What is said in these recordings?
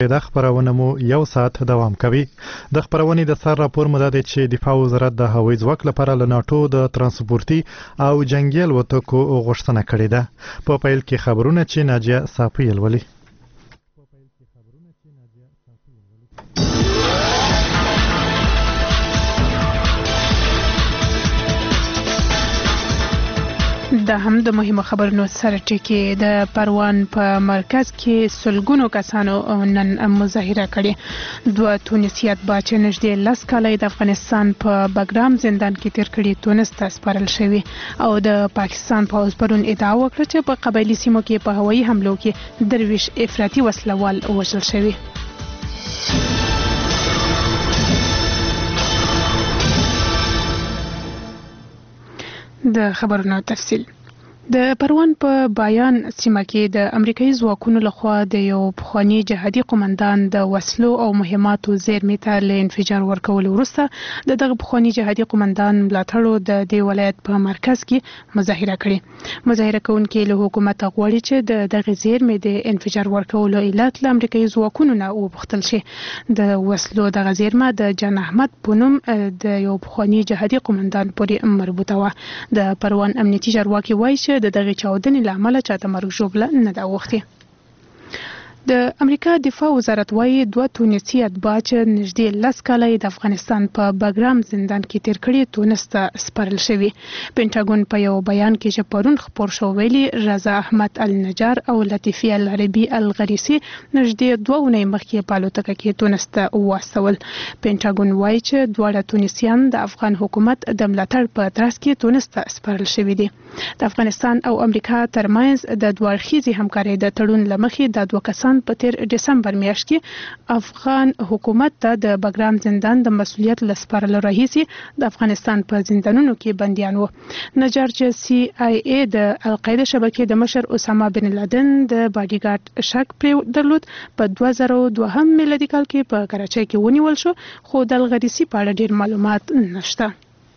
د خبرونه مو یو ساعت دوام کوي. د خبرونې د سر راپور مو د چې دفاع وزارت د هوایي ځواک لپاره له ناتو د ترانسپورتي او جنگي الوتکو غوښتنه کړې ده. په پیل کې خبرونه چې ناجیه صافی ولولي. دا هم د مهمو خبرونو سره ټکی د پروان په مرکز کې سلګونو کسانو نن مظاهره کړې. دوه تونسیت باچ نږدې 10 کاله د افغانستان په بګرام زندان کې تیر کړي تونس ته سپارل شوی او د پاکستان پوځ پرون ادعا وکړه چې په قبایلي سیمو کې په هوایي حملو کې درویش افراطي وسلوال وژل شوی. د خبرونو تفصیل. د پروان په بایان سیمه کې د امریکایي ځواکونو لخوا د یو پخوانی جهادي قومندان د وسلو او مهماتو زیرمې ته له انفجار ورکولو وروسته دغه پخوانی جهادي قومندان ملاتړو د دې ولایت په مرکز کې مظاهره کړې. مظاهره کوونکي له حکومت غواړي چې دغه زیرمې د انفجار ورکولو علت له امریکایي ځواکونو نه وپوښتل شي. د وسلو دغه زیرمه د جان احمد پونم د یو پخوانی جهادي قومندان پورې مربوطه و. د پروان امنیتي چارواکي وایي چې د دغه چاودنې له امله چاته مرګ ژوبله نه ده اوښتې. د امریکا دفاع وزارت وایي دوه تونسي اتباع چې نږدې 10 کاله د افغانستان په بګرام زندان کې تیر کړي تونس ته سپارل شوي. پینټاګون په یو بیان کې چې پرون خپور شو ویلي رضا احمد النجار او لطیفی العربي الغریسي نږدې 2 اونۍ مخکې په الوتکه کې تونس ته واستول. پینټاګون وایي چې دواړه تونسیان د افغان حکومت د ملاتړ په ترڅ کې تونس ته سپارل شوي دي. د افغانستان او امریکا ترمنځ د دوه اړخیزې همکارۍ د تړون له مخې د دوه کسان په تیر دسمبر میاشت کې افغان حکومت ته د بګرام زندان د مسؤلیت لسپارلو راهیسې د افغانستان په زندانونو کې بندیان وو. نجار چې CIA د القاعده شبکې د مشر اسامه بن لادن د باډي ګارد شک پرې درلود په 2002 میلادي کال کې په کراچۍ کې ونیول شو خو د الغریسي په اړه ډیر معلومات نشته.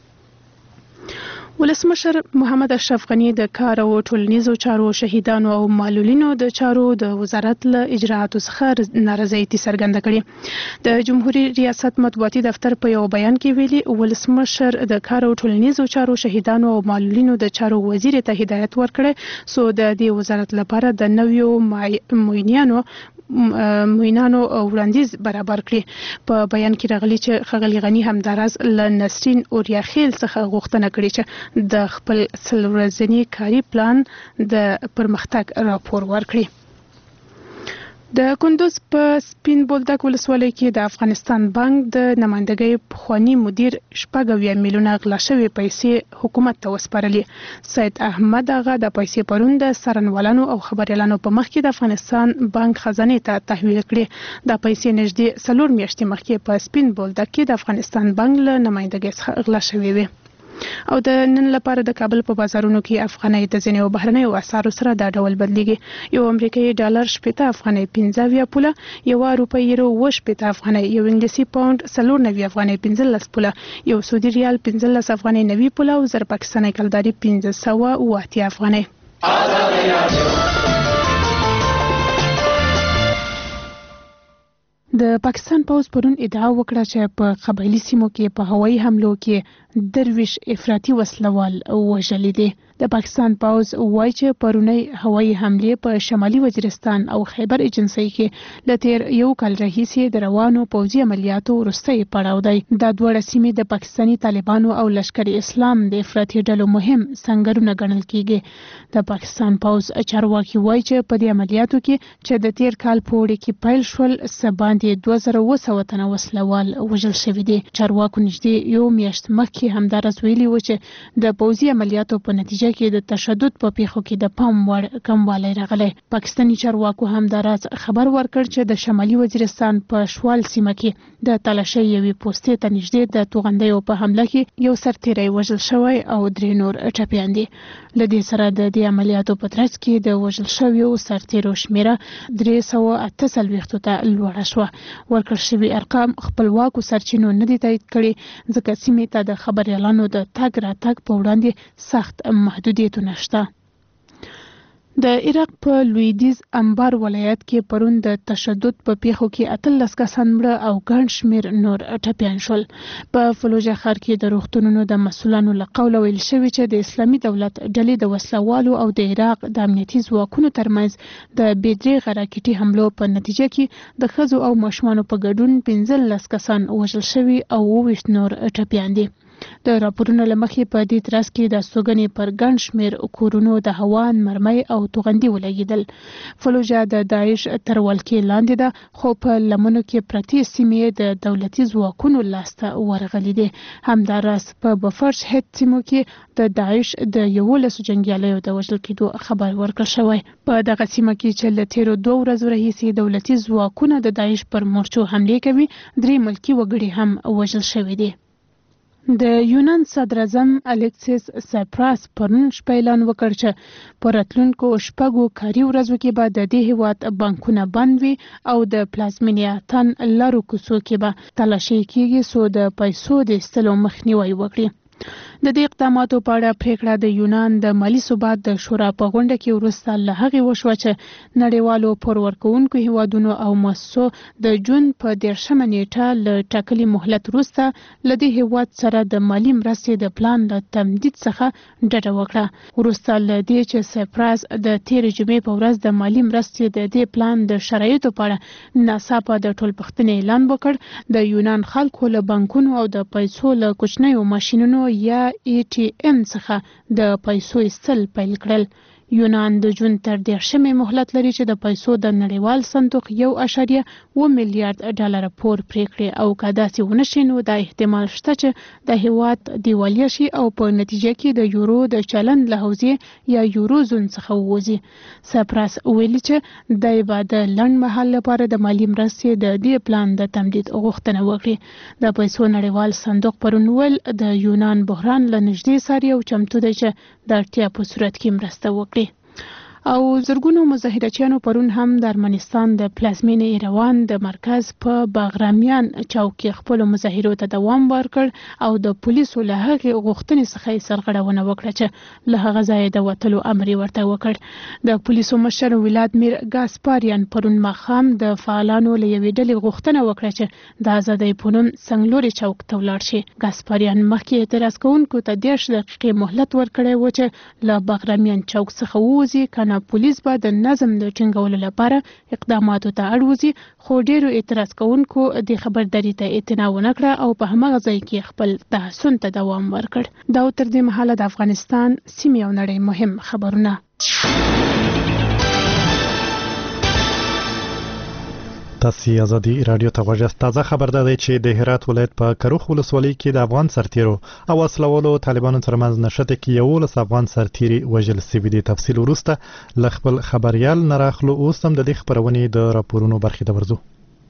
ولسمشر محمد اشرف غنی د کار او ټولنیزو چارو شهیدانو او معلولینو د چارو د وزارت له اجراءاتو څخه نارضایتي څرګنده کړې. د جمهوریت ریاست مطبوعاتي دفتر په یو بیان کې ویلي ولسمشر د کار او ټولنیزو چارو شهیدانو او معلولینو د چارو وزیر ته هدایت ورکړی سو د دې وزارت لپاره د نویو موینانو وړاندیز برابر کړي. په بیان کې راغلي چې ښاغلي غنی همداراز له نسرین اوریاخیل څخه غوښتنه کړې چې د خپل څلورورځني کاري پلان د پرمختګ راپور ورکړي. د کندوز په سپین بولدک ولسوالۍ کې د افغانستان بانک د نمائندګۍ پخوانی مدیر 4 میلیونه غلا شوې پیسې حکومت ته وسپارلې. سید احمد آغا د پیسې پرون د څارنوالانو او خبريالانو په مخ کې د افغانستان بانک خزانه ته تحویل کړې. د پیسې نږدې 4 میاشتې مخکې په سپین بولدک کې د افغانستان بانک له نمائندګۍ څخه غلا شوې وي. او د نن لپاره د کابل په بازارونو کې افغانۍ د ځینو بهرنیو اسعارو سره دا ډول بدلیږي. یو امریکایي ډالر 70 افغانۍ 15 پوله، یو اروپایي یورو 70 افغانۍ، یو انګلیسي پاوند 94 افغانۍ 15 پوله، یو سعودي ریال 15 افغانۍ 90 پوله او زر پاکستاني کلداري 1580 افغانۍ. د پاکستان پوځ پرون ادعا وکړه چې په قبایلي سیمو کې په هوایي حملو کې درویش افراطي وسلوال وژلي دي. د پاکستان پوځ وایي چې پرونی هوایي حملې په شمالي وزیرستان او خیبر ایجنسۍ کې له تیر یو کال راهیسې د روانو پوځي عملیاتو وروستی پړاو دی. دا دواړه سیمې د پاکستاني طالبانو او لشکر اسلام د افراطي ډلو مهم سنگرونه ګڼل کیږي. د پاکستان پوځ چارواکي وایي چې په دې عملیاتو کې چې د تیر کال په وړي کې پیل شول سباندې 2200 تنه وسلوال وژل شوي دي. چارواکو نږدې یو میاشت مخکې همدارس ویلي و چې د پوځي عملیاتو په نتیجه کې د تشدد په پیښو کې د پام وړ کموالی راغلی. پاکستاني چارواکو همدارس خبر ورکړ چې د شمالي وزیرستان په شوال سیمه کې د تالاشۍ یوې پوستې ته نږدې د توغندیو په حمله کې یو سرتیری وژل شوی او 3 نور ټپیان دي. له دې سره د دې عملیاتو په ترڅ کې د وژل شویو سرتیرو شمیره 348 ته لوړه شوه. ورکړل شوي ارقام خپلواکو سرچینو نه دي تایید کړي ځکه سیمې ته د خبريالانو د تګ راتګ په وړاندې سخت محدودیتونه شته. د عراق په لویدیز انبار ولایت کې پرون د تشدد په پیښو کې 18 کسان مړه او ګڼ شمېر نور ټپیان شول. په فلوجه ښار کې د روغتونونو د مسؤلانو له قوله ویل شوي چې د اسلامي دولت ډلې د وسلوالو او د عراق د امنیتي ځواکونو ترمنځ د بېدریغه راکټي حملو په نتیجه کې د ښځو او ماشومانو په ګډون 15 کسان وژل شوي او 28 نور ټپیان دي. د راپورونو له مخې په دې ترڅ کې د استوګنې پر ګڼ شمېر کورونو د هوان مرمۍ او توغندي ولګېدل. فلوجه د داعش تر ولکې لاندې ده خو په لمنو کې پرتې سیمې د دولتي ځواکونو لاسته ورغلي دي. همداراز په بفرش هټ سیمو کې د داعش د 11 جنګیالیو د وژل کېدو خبر ورکړل شوی. په دغه سیمه کې چې له تیرو 2 ورځو راهیسې دولتي ځواکونه د داعش پر مورچو حملې کوي 3 ملکي وګړي هم وژل شوي دي. د یونان صدر اعظم الکسیس سایپراس پرون شپه اعلان وکړ چې په راتلونکو شپږو کاري ورځو کې به د دې هیواد بانکونه بند وي او د پلازمینیا تن لارو کوڅو کې به تلاشي کیږي څو د پیسو د ایستلو مخنیوي وکړي. د دې اقداماتو په اړه پریکړه د یونان د مالی ثبات د شورا په غونډه کې وروسته له هغې وشوه چې نړیوالو پور ورکوونکو هیوادونو او مؤسسو د جون په 13 نیټه له ټاکلي مهلت وروسته له دې هیواد سره د مالی مرستې د پلان له تمدید څخه ډډه وکړه. وروسته له دې چې سایپراس د تېرې جمعې په ورځ د مالی مرستې د دې پلان د شرایطو په اړه ناڅاپه د ټولپوښتنې اعلان وکړ، د یونان خلکو له بانکونو او د پیسو له کوچنیو ماشینونو یا ATM څخه د پیسو ایستل پیل کړل. یونان د جون تر 13 مهلت لري چې د پیسو د نړیوال صندوق 1.2 میلیارډ ډالر پور پریکړي او که داسې ونه شي نو د احتمال شته چې د هیواد دیوالیا شي او په نتیجه کې د یورو د چلند له حوزې یا یورو زون څخه ووځي. سایپراس ویلي چې د به د لنډ مهال لپاره د مالی مرستې د دې پلان د تمدید غوښتنه وکړي. د پیسو نړیوال صندوق پرون ویل د یونان بحران له نږدې څاري او چمتو دی چې د اړتیا په صورت کې مرسته وکړي. او زرګونو مظاهرچیانو پرون هم د ارمنستان د پلازمینې ایروان د مرکز په باغرامیان چوک کې خپل مظاهرو ته دوام ورکړ او د پولیسو له هغې غوښتنې څخه یې سرغړونه وکړه چې له هغه ځایه د وتلو امر یې ورته وکړ. د پولیسو مشر ولادمیر ګاسپاریان پرون ماښام د فعالانو له یوې ډلې غوښتنه وکړه چې د ازادۍ په نوم څنګلوري چوک ته ولاړ شي. ګاسپاریان مخکې اعتراض کوونکو ته 10 دقیقې مهلت ورکړی و چې له باغرامیان چوک څخه ووځي، کنه پولیس به د نظم د ټینګولو لپاره اقداماتو ته اړ وځي، خو ډیرو اعتراض کوونکو د خبرداري ته اعتنا ونه کړه او په هماغه ځای کې خپل تحسن ته دوام ورکړ. دا تر دې مهاله د افغانستان سیمې او نړۍ مهم خبرونه. تاسو ازادي رادیو ته غوښتل تازه خبر ده چې د هرات ولایت په کروخ ولسوالۍ کې د افغان سرتیرو او وسلوالو طالبانو ترمنځ نشته کې 11 افغان سرتیري وژل شوي دي. تفصیل وروسته ل خپل خبريال نراخلو اوس هم د دې خبرونې د راپورونو برخې ته ورځو.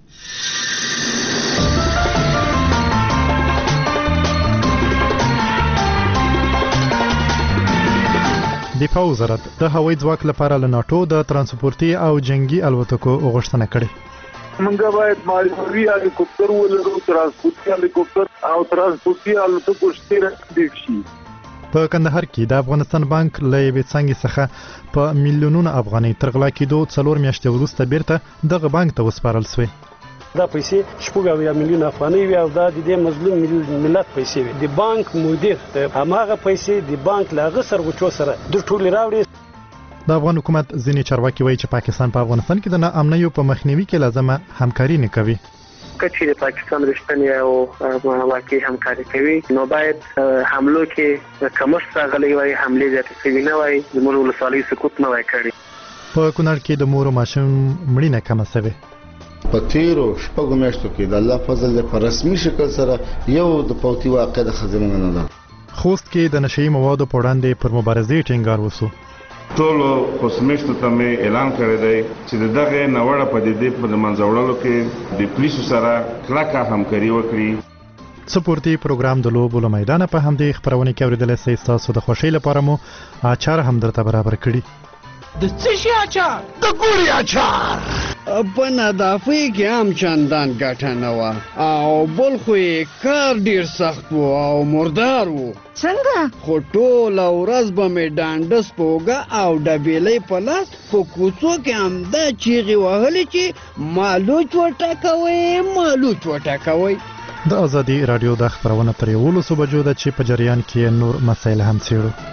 دفاع وزارت د هوایي ځواک لپاره له ناتو د ترانسپورتي او جنگي الوتکو غوښتنه کړې. منګه باید مالي هلیکوپټر ولرو، ترانسپورتي هلیکوپټر او ترانسپورتي الوتکو شته شي. په کندهار کې د افغانستان بانک له یوې څنګه څخه په میلیونونو افغانۍ ترغلا کېدو 4 میاشتې وروسته بیرته دغه بانک ته وسپارل شوې. دا پیسې 4 میلیون افغانۍ وي او دا د دې مظلوم ملت پیسې وي. د بانک مدیر هماغه پیسې د بانک له غسر غچو سره د ټول راوړي. د افغان حکومت ځینې چارواکي وایي چې پاکستان په افغانستان کې د ناامنیو په مخنیوي کې لازمه همکاري نه کوي. کچې د پاکستان رښتینی او واقعي همکاري کوي نو باید حملو کې کمښت راغلی وای، حملې زیاتې شوي نه وای، زموږ ولسوالۍ سقوط نه وای کړی. په کونړ کې د مور او ماشوم مړینه کمه شوې. په تیرو شپږو میاشتو کې د الله فضل په رسمي شکل سره یو د پوتي واقع د خزمنه نه ده. خوست کې د نشئی موادو په وړاندې پر مبارزې ټینګار وسو. ټولو خوسمشتو ته مې اعلان کړی دی چې دغه نوړه پدیدې په منځوړلو کې د پولیسو سره کلکه همکاري وکړي. سپورتي پروګرام د لوبو له میدان په همدې خبرونه کې اوریدل شي. تاسو د خوشی لپاره مو اچار هم درته برابر کړی. د څه شي اچار؟ د ګوري اچار. په نظافۍ کې هم چندان ګټه نه وه او بل خو یې کار ډېر سخت و او مردار و. څنګه؟ خو ټوله ورځ به مې ډانډس په اوږه او ډبېلۍ په لاس په کوڅو کې همدا چیغې وهلې چې مالوچ وټکوئ مالوچ وټکوئ. د ازادي راډیو د خبرونه تر 11 بجو ده چې په جریان کې نور مسایل هم څېړو.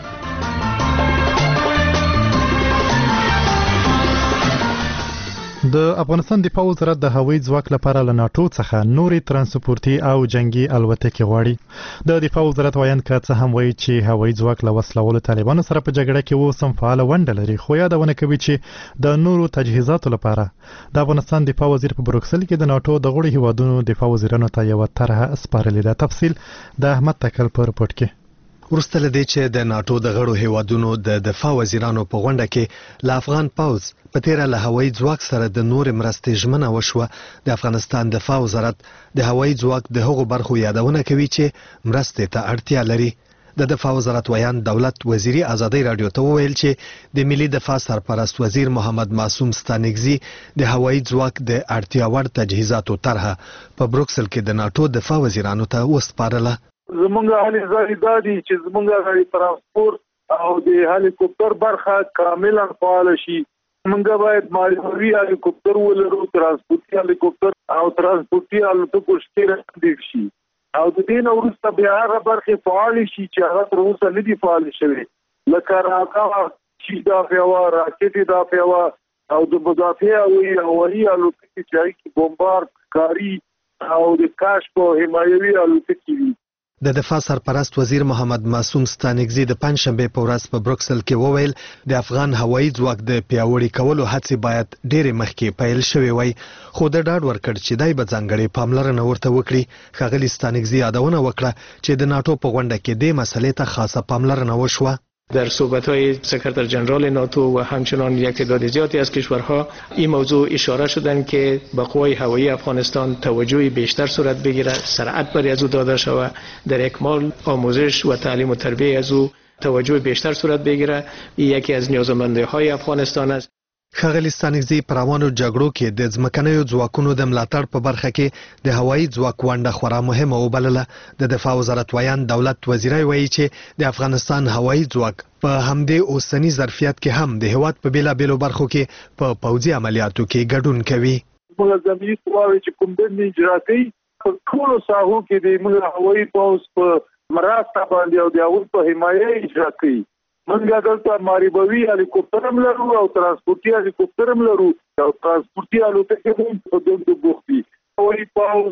د افغانستان دفاع وزارت د هوایي ځواک لپاره له ناتو څخه نوري ترانسپورتي او جنگي الوتکې غواړي. د دفاع وزارت وایي که څه هم وایي چې هوایي ځواک له وسلوالو طالبانو سره په جګړه کې اوس هم فعاله ونډه لري، خو یادونه کوي چې د نورو تجهیزاتو لپاره د افغانستان دفاع وزیر په بروکسل کې د ناتو د غړو هیوادونو دفاع وزیرانو ته یو طرحه سپارلې ده. تفصیل د احمد تکل په رپورت کې. ورسته لدې چې د ناتو د غړو هیوادونو د دفاع وزیرانو په غونډه کې له افغان پوځ په تیره له هوایي ځواک سره د نور مرستې ژمنه وشوه. د افغانستان دفاع وزارت د هوایي ځواک د هغو برخو یادونه کوي چې مرستې ته اړتیا لري. د دفاع وزارت ویان دولت وزیری ازادي رادیو ته وویل چې د ملي دفاع سرپرست وزیر محمد معصوم ستانکزي د هوایي ځواک د اړتیا وړ تجهیزاتو طرحه په بروکسل کې د ناتو دفاع وزیرانو ته وسپارله. زمونږ هلي ځای دا دي چې زمونږ غړي ترانسپورت او د هلیکوپټر برخه کاملا فعال شي. موږ باید مالوي هلیکوپټر ولرو، ترانسپورتي هلیکوپټر او ترانسپورتي الوتکو شته دي شي او د دې نو وروسته بیا هغه برخه فعال شي چې هغه تر اوسه نه دي فعال شوی، لکه راکا چې دا فیوا راکټي دا فیوا او د مدافع او هوایي الوتکې چې بمبار کاری او د کاشف او حمایوي الوتکې وي. د دفاع سرپرست وزیر محمد معصوم ستانکزي د پنځشنبه په ورځ په بروکسل کې وویل د افغان هوایي ځواک د پیاوړي کولو هڅې باید ډېرې مخکې پیل شوې وای، خو د ډاډ ورکړ چې دای به ځانګړې پاملرنه ورته وکړي. ښاغلي ستانکزي یادونه وکړه چې د ناتو په غونډه کې دې مسئلې ته خاصه پاملرنه وشوه. در صحبت‌های سکرتر جنرال ناتو و همچنان یک تعداد زیادی از کشورها این موضوع اشاره شدند که به قوای هوایی افغانستان توجه بیشتر صورت بگیرد، سرعت برای از او داده شود، در اکمال آموزش و تعلیم و تربیت از او توجه بیشتر صورت بگیرد. یکی از نیازمندی‌های افغانستان است. ښاغلي ستانکزي په روانو جګړو کې د ځمکنیو ځواکونو د ملاتړ په برخه کې د هوایي ځواک ونډه خورا مهمه وبلله. د دفاع وزارت ویان دولت وزیری وایي چې د افغانستان هوایي ځواک په همدې اوسني ظرفیت کې هم د هیواد په بیلابیلو برخو کې په پوځي عملیاتو کې ګډون کوي. موږ زمینی قواوې چې کوم دندې اجرا کوي په ټولو ساحو کې د موږ هوایي پوځ په مرسته باندې او د هغوی په حمایه اجرا کوي. منګه دلته ماریبوي هلیکوپټر هم لرو او ترانسپورتي هلیکوپټر هم لرو او ترانسپورتي الوتکې هم په دغه بوختي. هوایي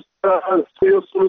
پوځ یو سلو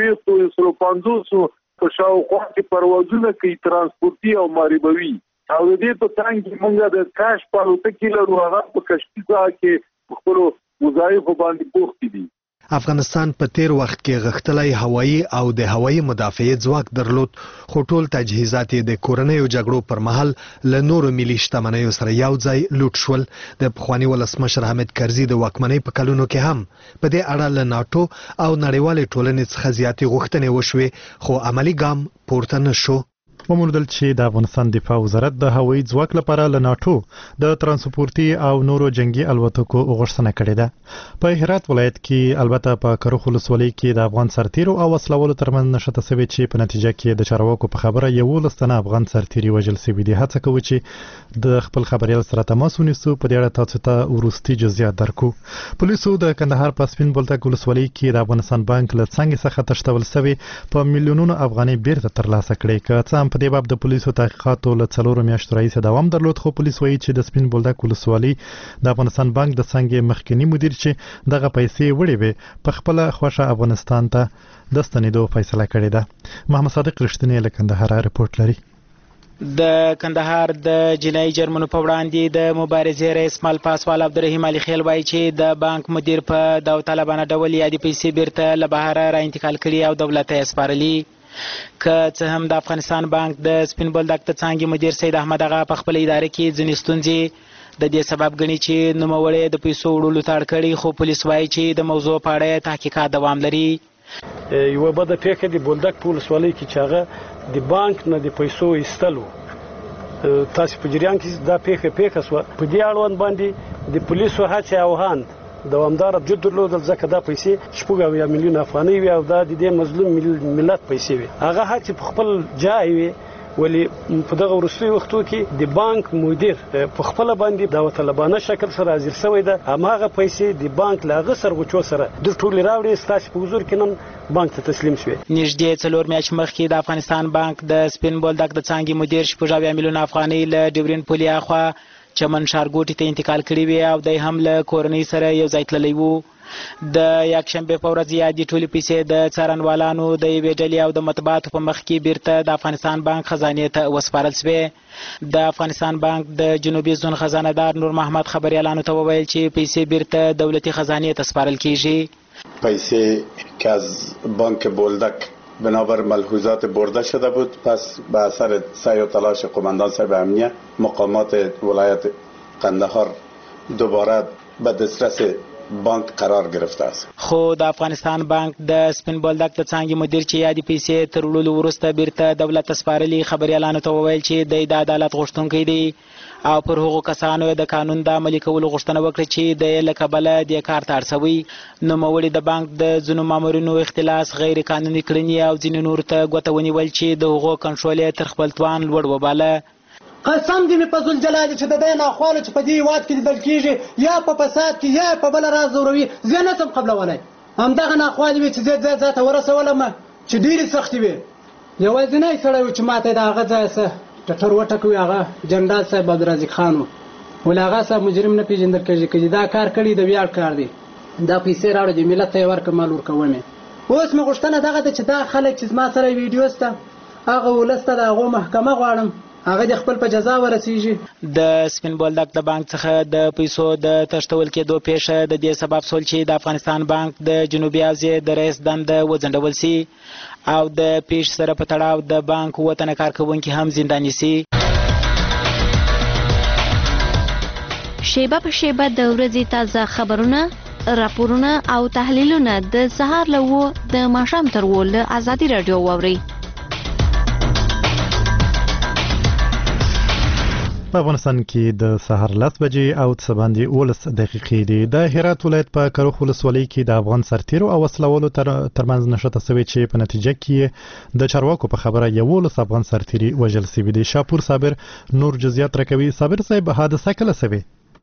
50 په شاوخوا کې پروازونه کوي ترانسپورتي او ماریبوي او د دې په څنګ کې موږ د کاشف الوتکې لرو، هغه په کشفي ځای کې خپل وظایف باندې بوختي دي. افغانستان په تیر وخت کې غښتلی هوایي او د هوایي مدافعت ځواک درلود، خو ټول تجهیزات یې د کورنیو جګړو پر مهال له نورو ملي شتمنیو سره یو ځای لوټ شول. د پخواني ولسمشر حامد کرزي د واکمنۍ په کلونو کې هم په دې اړه له ناتو او نړیوالې ټولنې څخه زیاتې غوښتنې وشوې، خو عملي ګام پورته نه شو. وموندل چې د افغانستان دفاع وزارت د هوایي ځواک لپاره له ناتو د ترانسپورتي او نورو جنگي الوتکو غوښتنه کړې ده. په هرات ولایت کې البته په کروخ ولسوالۍ کې د افغان سرتیرو او وسلوالو ترمنځ نښته شوې چې په نتیجه کې د چارواکو په خبره 11 تنه افغان سرتیري وژل شوي دي. هڅه کوي چې د خپل خبريال سره تماس ونیسو. په دې اړه تاسو ته وروستي جزئیات درکو. پولیسو د کندهار په سپین بولدک ولسوالۍ کې د افغانستان بانک له څنګه څخه تښتول شوی په میلیونونو افغانۍ بیرته ترلاسه کړې. که څه هم په دې باب د پولیسو تحقیقاتو له 4 میاشتو راهیسې دوام درلود، خو پولیس وایي چې د سپین بولدک ولسوالۍ د افغانستان بانک د څنګه مخکنی مدیر چې دغه پیسې وړي وي په خپل خوښه افغانستان ته د ستنېدو فیصله کړې ده. محمد صادق رښتینی له کندهار رپورټ لري. د کندهار د جنایي جرمونو په وړاندې د مبارزې رئیس مال پاسوال عبدالرحیم علي خیل وایي چې د بانک مدیر په داوطلبانه ډول یادې پیسې بیرته له بهره را انتقال کړي او دولت ته یې سپارلي. که څه هم د افغانستان بانک د سپین بولدک د څانګې مدیر سید احمد اغا په خپل اداره کې ځینې ستونزې د دې سبب ګڼي چې نوموړی د پیسو وړلو ته اړ کړي، خو پولیس وایي چې د موضوع په اړه تحقیقات دوام لري. یوه بده پیښه د بولدک په ولسوالۍ کې چې هغه د بانک نه د پیسو ایستلو تاسو په جریان کې دا پیښه سو په دې اړوند باندې د پولیسو هڅه او هاند دوامدار جد درلودل ځکه دا پیسې 4 میلیون افغانۍ وي او دا د دې مظلوم ملت پیسې وي هغه هڅه په خپل ځای وي ولی په دغه وروستي وختو کې د بانک مدیر په خپل باندې داوطلبانه شکل سره حاضر شوی ده هماغه پیسې د بانک لاغه سرغوچو سره د ټول راوړي ستاسو په حضور کې نن بانک ته تسلیم شوی نږدې 4 میاشتې مخکې د افغانستان بانک د سپین بولدک د څانګې مدیر 4 میلیون افغانۍ له ډیورین پولي اخوا چمن ښارګوټي ته انتقال کړی وي او د هم له کورنۍ سره یو ځای تللی وو د یکشنبه په ورځ یادې ټولې پیسې د څارنوالانو د یوې ډلې او د مطبوعاتو په مخ کې بیرته د افغانستان بانک خزانې ته وسپارل شوې د افغانستان بانک د جنوبي زون خزانه‌دار نور محمد خبریالانو ته وویل چې پیسې بیرته دولتي خزانې ته سپارل کیږي پیسې که از بانک بولدک بنابر ملحوظات برده شده بود پس به اثر سعی و تلاش قماندان صاحب امنیه مقامات ولایت قندهار دوباره به دسترس بانک قرار گرفته است خو د افغانستان بانک د سپین بولدک د څانګې مدیر چې یادې پیسې تر وړلو وروسته بیرته دولت ته سپارلي خبریالانو ته وویل چې د عدالت غوښتونکی دی او پر هغو کسانو د قانون د عملي کولو غوښتنه وکړه چې د له کبله د کار ته اړ شوي نوموړي د بانک د ځینو مامورینو اختلاس غیر قانوني کړنې او ځینې نورو ته ګوته ونیول چې د هغو کنټرول یې تر خپل توان لوړ وباله قسم دې مې په ذوالجلال چې د دې ناخواله چې په دې هېواد کې لیدل کېږي یا په فساد کې یا په بله راز زوروي زه نه شم قبلولی همدغه ناخوالې وې چې زه ځای ته ورسولم چې ډېرې سختې وې یوازینی سړی و چې ما ته د هغه ځایه څه ټټر وټکوي هغه جنرال صاحب عبدالرزاق خان و ولې هغه صاحب مجرم نه پېژندل کېږي که دا کار کړي د ویاړ کار دی دا پیسې راوړه چې ملت ته یې ورکړه مال ورکوم یې اوس مې غوښتنه دغه ده چې دا خلک چې زما سره ویډیو شته هغه ولس ته د هغو محکمه غواړم هغه د خپل په جزا ورسیږي د سپین بولدک د بانک څخه د پیسو د تښتول کېدو پیښه د دې سبب شول چې د افغانستان بانک د جنوبي اسیا د رئیس دنده وځنډول سي او د پیښ سره په تړاو د بانک وطن کارکونکي هم زنداني سي شیبه په شیبه د ورځې تازه خبرونه راپورونه او تحلیلونه د سهار له 9 د ماښام تر 10 له ازادي رادیو واورئ په افغانستان کې د سهار 10 بجې او څه باندې 10 دقیقې دي د هرات ولایت په کروخ ولسوالۍ کې د افغان سرتیرو او وسلوالو ترمنځ نښته شوې چې په نتیجه کې د چارواکو په خبره 11 افغان سرتیري وژل شوي دي شاپور صابر نور جزئیات راکوي صابر صاحب حادثه کله شوه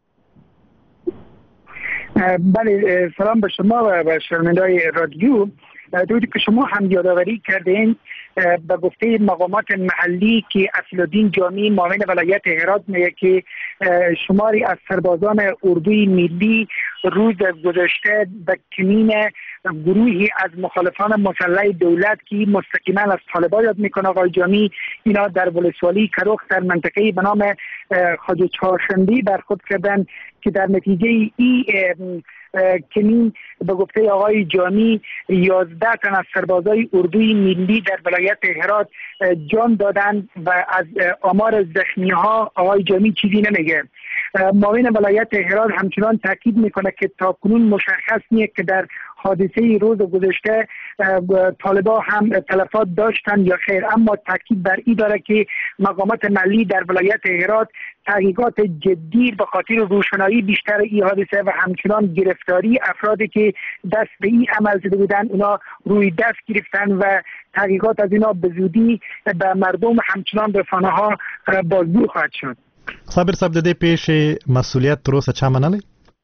بله سلام به شما و به شنوندگان رادیو دویدی که شما هم یادآوری کردین به گفته مقامات محلی که اصلالدین جامی معاون ولایت هرات میگه که شماری از سربازان اردوی ملی روز گذشته به کمین گروهی از مخالفان مسلح دولت که مستقیما از طالبان یاد میکنه آقای جامی اینا در ولسوالی کروخ در منطقه به نام خواجه چهارشنبه برخورد کردن که در نتیجه این کمین به گفته آقای جامی 11 تن از سربازای اردوی ملی در ولایت هرات جان دادند و از آمار زخمی ها آقای جامی چیزی نمیگه معاون ولایت هرات همچنان تاکید میکنه که تاکنون مشخص نیست که در حادثه روز گذشته طالبان هم تلفات داشتن یا خیر اما تاکید بر این داره که مقامات محلی در ولایت هرات تحقیقات جدی به خاطر روشنایی بیشتر این حادثه و همچنان گرفتاری افرادی که دست به این عمل زده بودن اونا روی دست گرفتن و تحقیقات از اینا به زودی به مردم همچنان به رسانه‌ها بازگو خواهد شد. صابر صاحب د دې پیښې مسؤلیت تر اوسه چا منلی؟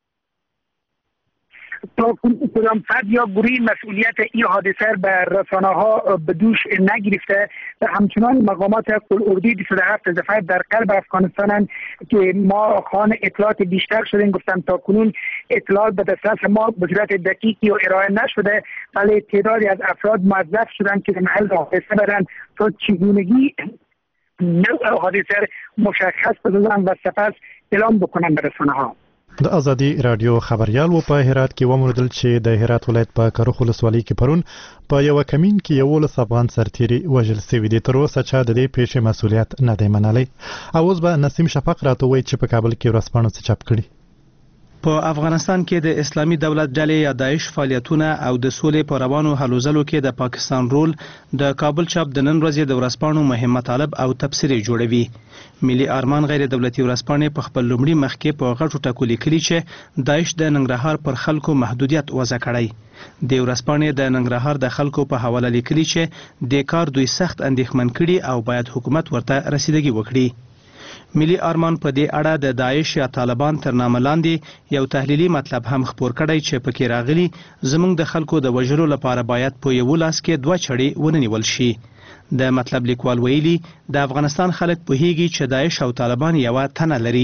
تا کدام فرد یا گروهی مسئولیت این حادثه به رسانه ها به دوش نگرفته و همچنان مقامات اردوی 27 ظفر در قلب افغانستان که ما خواهان اطلاعات بیشتر شدیم گفتم تا کنون اطلاعات به دسترس ما به صورت دقیقی و ارائه نشده ولی تعدادی از افراد موظف شدن که به محل حادثه برن تا چگونگی نوع حادثه مشخص بدن و سپس اعلام بکنن به رسانه ها. د ازادي رادیو خبريال و په هرات کې وموندل چې د هرات ولایت په کروخ ولسوالۍ کې پرون په یو کمین کې 11 افغان سرتیري وژل شوي دي تر اوسه چا د دې پیښې مسؤلیت نه دی منلی او اوس به نسیم شفق راته وایي چې په کابل کې ورځپاڼو څه چاپ کړي په افغانستان کې د اسلامي دولت ډلې یا داعش فعالیتونه او د سولې په روانو هلو ځلو کې د پاکستان رول د کابل چاپ د نن ورځې د ورځپاڼو مهم مطالب او تبصرې جوړوي. ملي ارمان غیر دولتي ورځپاڼې په خپل لومړي مخ کې په غټو ټکو لیکلي چې داعش د ننګرهار پر خلکو محدودیت وضع کړی. د ورځپاڼې د ننګرهار د خلکو په حواله لیکلي چې د کار دوی سخت اندېښمن کړي او باید حکومت ورته رسیدګي وکړي. ملي ارمان په دې اړه د داعش یا طالبان تر نامه لاندې یو تحلیلي مطلب هم خپور کړی چې پکې راغلي زموږ د خلکو د وژلو لپاره باید په یو لاس کې دوه چړې ونیول شي. د مطلب لیکوال ویلي د افغانستان خلک پوهیږي چې داعش او طالبان یوه تنه لري.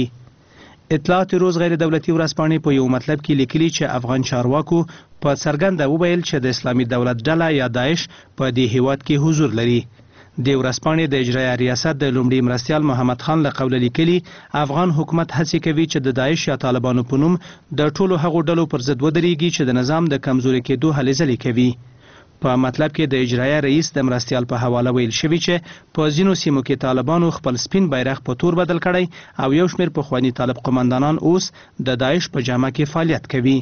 اطلاعات روز غیر دولتي ورځپاڼې په یو مطلب کې لیکلي چې افغان چارواکو په څرګنده وویل چې د اسلامي دولت ډله یا داعش په دې هیواد کې حضور لري. د ورځپاڼې د اجرایه ریاست د لومړي مرستیال محمد خان له قوله لیکلي افغان حکومت هڅې کوي چې د داعش یا طالبانو په نوم د ټولو هغو ډلو پر ضد ودرېږي چې د نظام د کمزوري کېدو هلې ځلې کوي. په مطلب کې د اجرایه رئیس د مرستیال په حواله ویل شوي چې په ځینو سیمو کې طالبانو خپل سپین بیرغ په تور بدل کړی او یو شمېر پخواني طالب قماندانان اوس د داعش په جامه کې فعالیت کوي.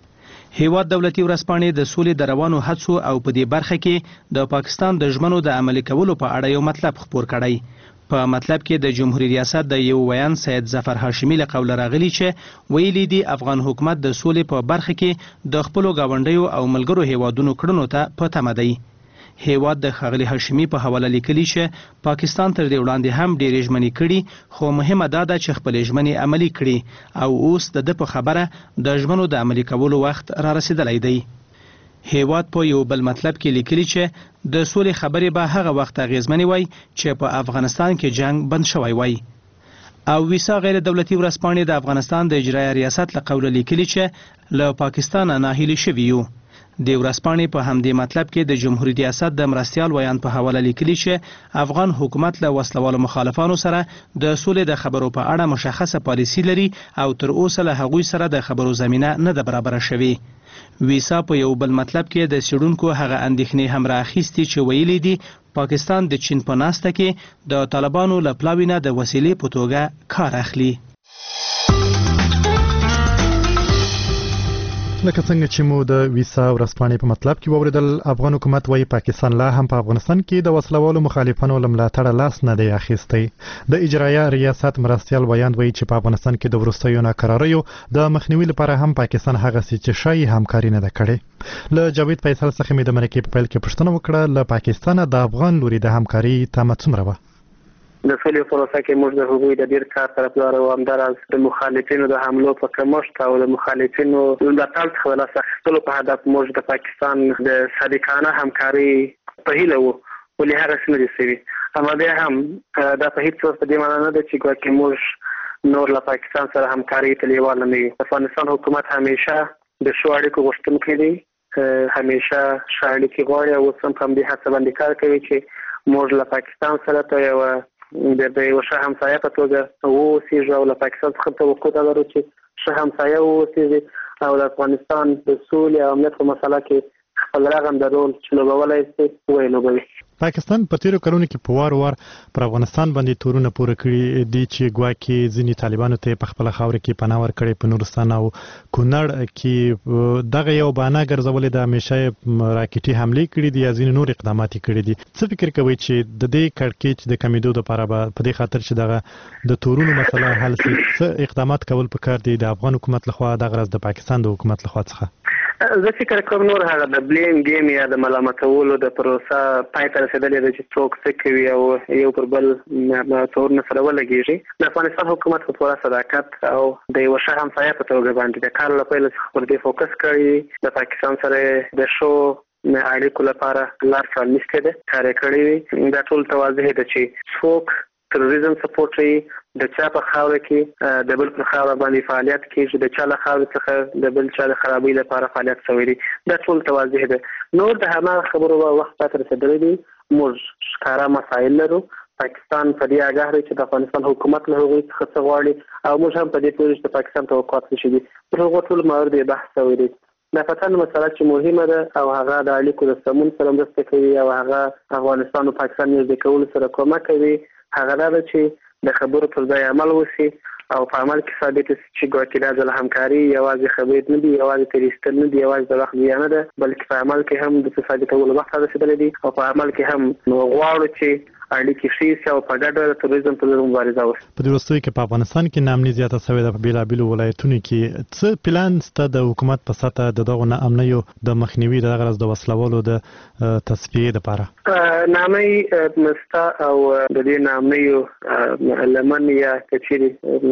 هیواد دولتي ورځپاڼې د سولې د روانو هڅو او په دې برخه کې د پاکستان د ژمنو د عملي کولو په اړه یو مطلب خپور کړی. په مطلب کې د جمهوریت ریاست د یو ویان سید ظفر هاشمي له قوله راغلي چې ویلي دي افغان حکومت د سولې په برخه کې د خپلو ګاونډیو او ملګرو هیوادونو کړنو ته په تمه دی. هیواد د ښاغلي هاشمي په حواله لیکلي چې پاکستان تر دې وړاندې هم ډېرې ژمنې کړي خو مهمه دا ده چې خپلې ژمنې عملي کړي او اوس د ده په خبره د ژمنو د عملي کولو وخت را رسیدلی دی. هیواد په یو بل مطلب کې لیکلي چې د سولې خبرې به هغه وخت اغیزمنې وای چې په افغانستان کې جنگ بند شوی وای. او ویسا غیر دولتي ورځپاڼې د افغانستان د اجرایه ریاست له قوله لیکلي چې له پاکستانه ناهیلي شوي یو. د ورځپاڼې په همدې مطلب کې د جمهوریت ریاست د مرستیال ویان په حواله لیکلي چې افغان حکومت له وسلوالو مخالفانو سره د سولې د خبرو په اړه مشخصه پالیسي لري او تر اوسه له هغوی سره د خبرو زمینه نه ده برابره شوې. ویسا په یو بل مطلب کې د څېړونکو هغه اندېښنې هم رااخیستې چې ویلي دي پاکستان د چین په ناسته کې د طالبانو له پلاوي نه د وسیلې په توګه کار اخلي. لکه څنګه چې مو د ویسا ورځپاڼې په مطلب کې واوریدل افغان حکومت وايي پاکستان لا هم په افغانستان کې د وسلوالو مخالفانو له ملاتړه لاس نه دی اخیستی. د اجرایه ریاست مرستیال ویان وایي چې په افغانستان کې د وروستیو ناکراریو د مخنیوي لپاره هم پاکستان هغه څه چې شایي همکاري نه ده کړې. له جاوید فیصل څخه مې د مرکې په پیل کې پوښتنه وکړه له پاکستانه د افغان لوري د همکاري تمه څومره وه؟ د سولې پروسه کې موږ د هغوی د ډیر کار طرفدار او همداراز د مخالفینو د حملو په کمښت او د مخالفینو د ملاتړ څخه لاس اخیستلو په هدف موږ د پاکستان د صادقانه همکاري په هیله وو ولې هغه څه نه دي شوي. اما بیا هم دا په هیڅ وجه په دې معنی نه ده چې ګواکې موږ نور له پاکستان سره همکاري ته لیواله نه یو. افغانستان حکومت همیشه د ښو اړیکو غوښتونکی دی، همیشه ښه اړیکې غواړي او اوس هم په همدې هڅه باندې کار کوي چې موږ له پاکستان سره په یوه د یو ښه همسایه په توګه واوسېږو او له پاکستان څخه توقع دا لرو چې ښه همسایه واوسېږي او د افغانستان د سولې او امنیت په مسله کې خپل رغنده رول چې لوبولی شي ولوبوي. پاکستان په تیرو کلونو کې په وار پر افغانستان باندې تورونه پوره کړي دي چې ګواکې ځینې طالبانو ته په خپله خاوره کې پناه ورکړې په نورستان او کونړ کې دغه یو بهانه ګرځولې ده همیشه راکټي حملې کړي دي یا ځینې نور اقدامات یې کړي دي. څه فکر کوئ چې د دې کړکېچ د کمیدو دپاره به په دې خاطر چې دغه د تورونو مسله حل شي څه اقدامات کول پکار دي د افغان حکومت لخوا دغه راز د پاکستان د حکومت لخوا څخه؟ زه فکر کوم نور هغه د بلیم ګیم یا د ملامتولو د پروسه پای ته رسېدلې ده چې څوک څه کوي او یو پر بل تورونه سره ولګېږي. د افغانستان حکومت په پوره صداقت او د یوه ښه همسایه په توګه باندې د کار له پیله څخه پر دې فوکس کړی د پاکستان سره د ښو اړیکو لپاره لار پرانیستې ده، کار یې کړی وي. دا ټول ته واضح ده چې څوک تروریزم سپورټ کوي د چا په خاوره کې د بل پر خاوره باندې فعالیت کیږي، د چا له خاورې څخه د بل چا د خرابۍ لپاره فعالیت شوی دی. دا ټول ته واضح ده. نور د هماغه خبرو وخت پاتې رسېدلی دی. موږ ښکاره مسایل لرو. پاکستان په دې اګاه دی چې د افغانستان حکومت له هغوی څخه څه غواړي او موږ هم په دې پوهېږو چې د پاکستان توقعات څه شي دي. پر هغو ټولو موارد یې بحث شوی دی. د پتن مسله چې مهمه ده او هغه د اړیکو د سمون سره مرسته کوي او هغه افغانستان او پاکستان نږدې کولو سره کومک کوي، هغه دا ده چې د خبرو پر ځای عمل وشي او په عمل کې ثابت چې ګواکې دا ځل همکاري یوازې خبرې نه دي، یوازې تریستل نه دي، یوازې د وخت ضایع نه ده، بلکې په عمل کې هم د ثابتولو وخت رسېدلی دی او په عمل کې هم غواړو چې اړیکې ښې شي او په ګډه د تروریزم پر ضد مبارزه وشي. په دې وروستیو کې په افغانستان کې ناامني زیاته شوې ده. په بېلابېلو ولایتونو کې څه پلان شته د حکومت په سطحه د دغو ناامنیو د مخنیوي د غرض د وسلوالو د تصفیې لپاره؟ ناامنۍ مسته او د دې ناامنیو لمن یا کچېرې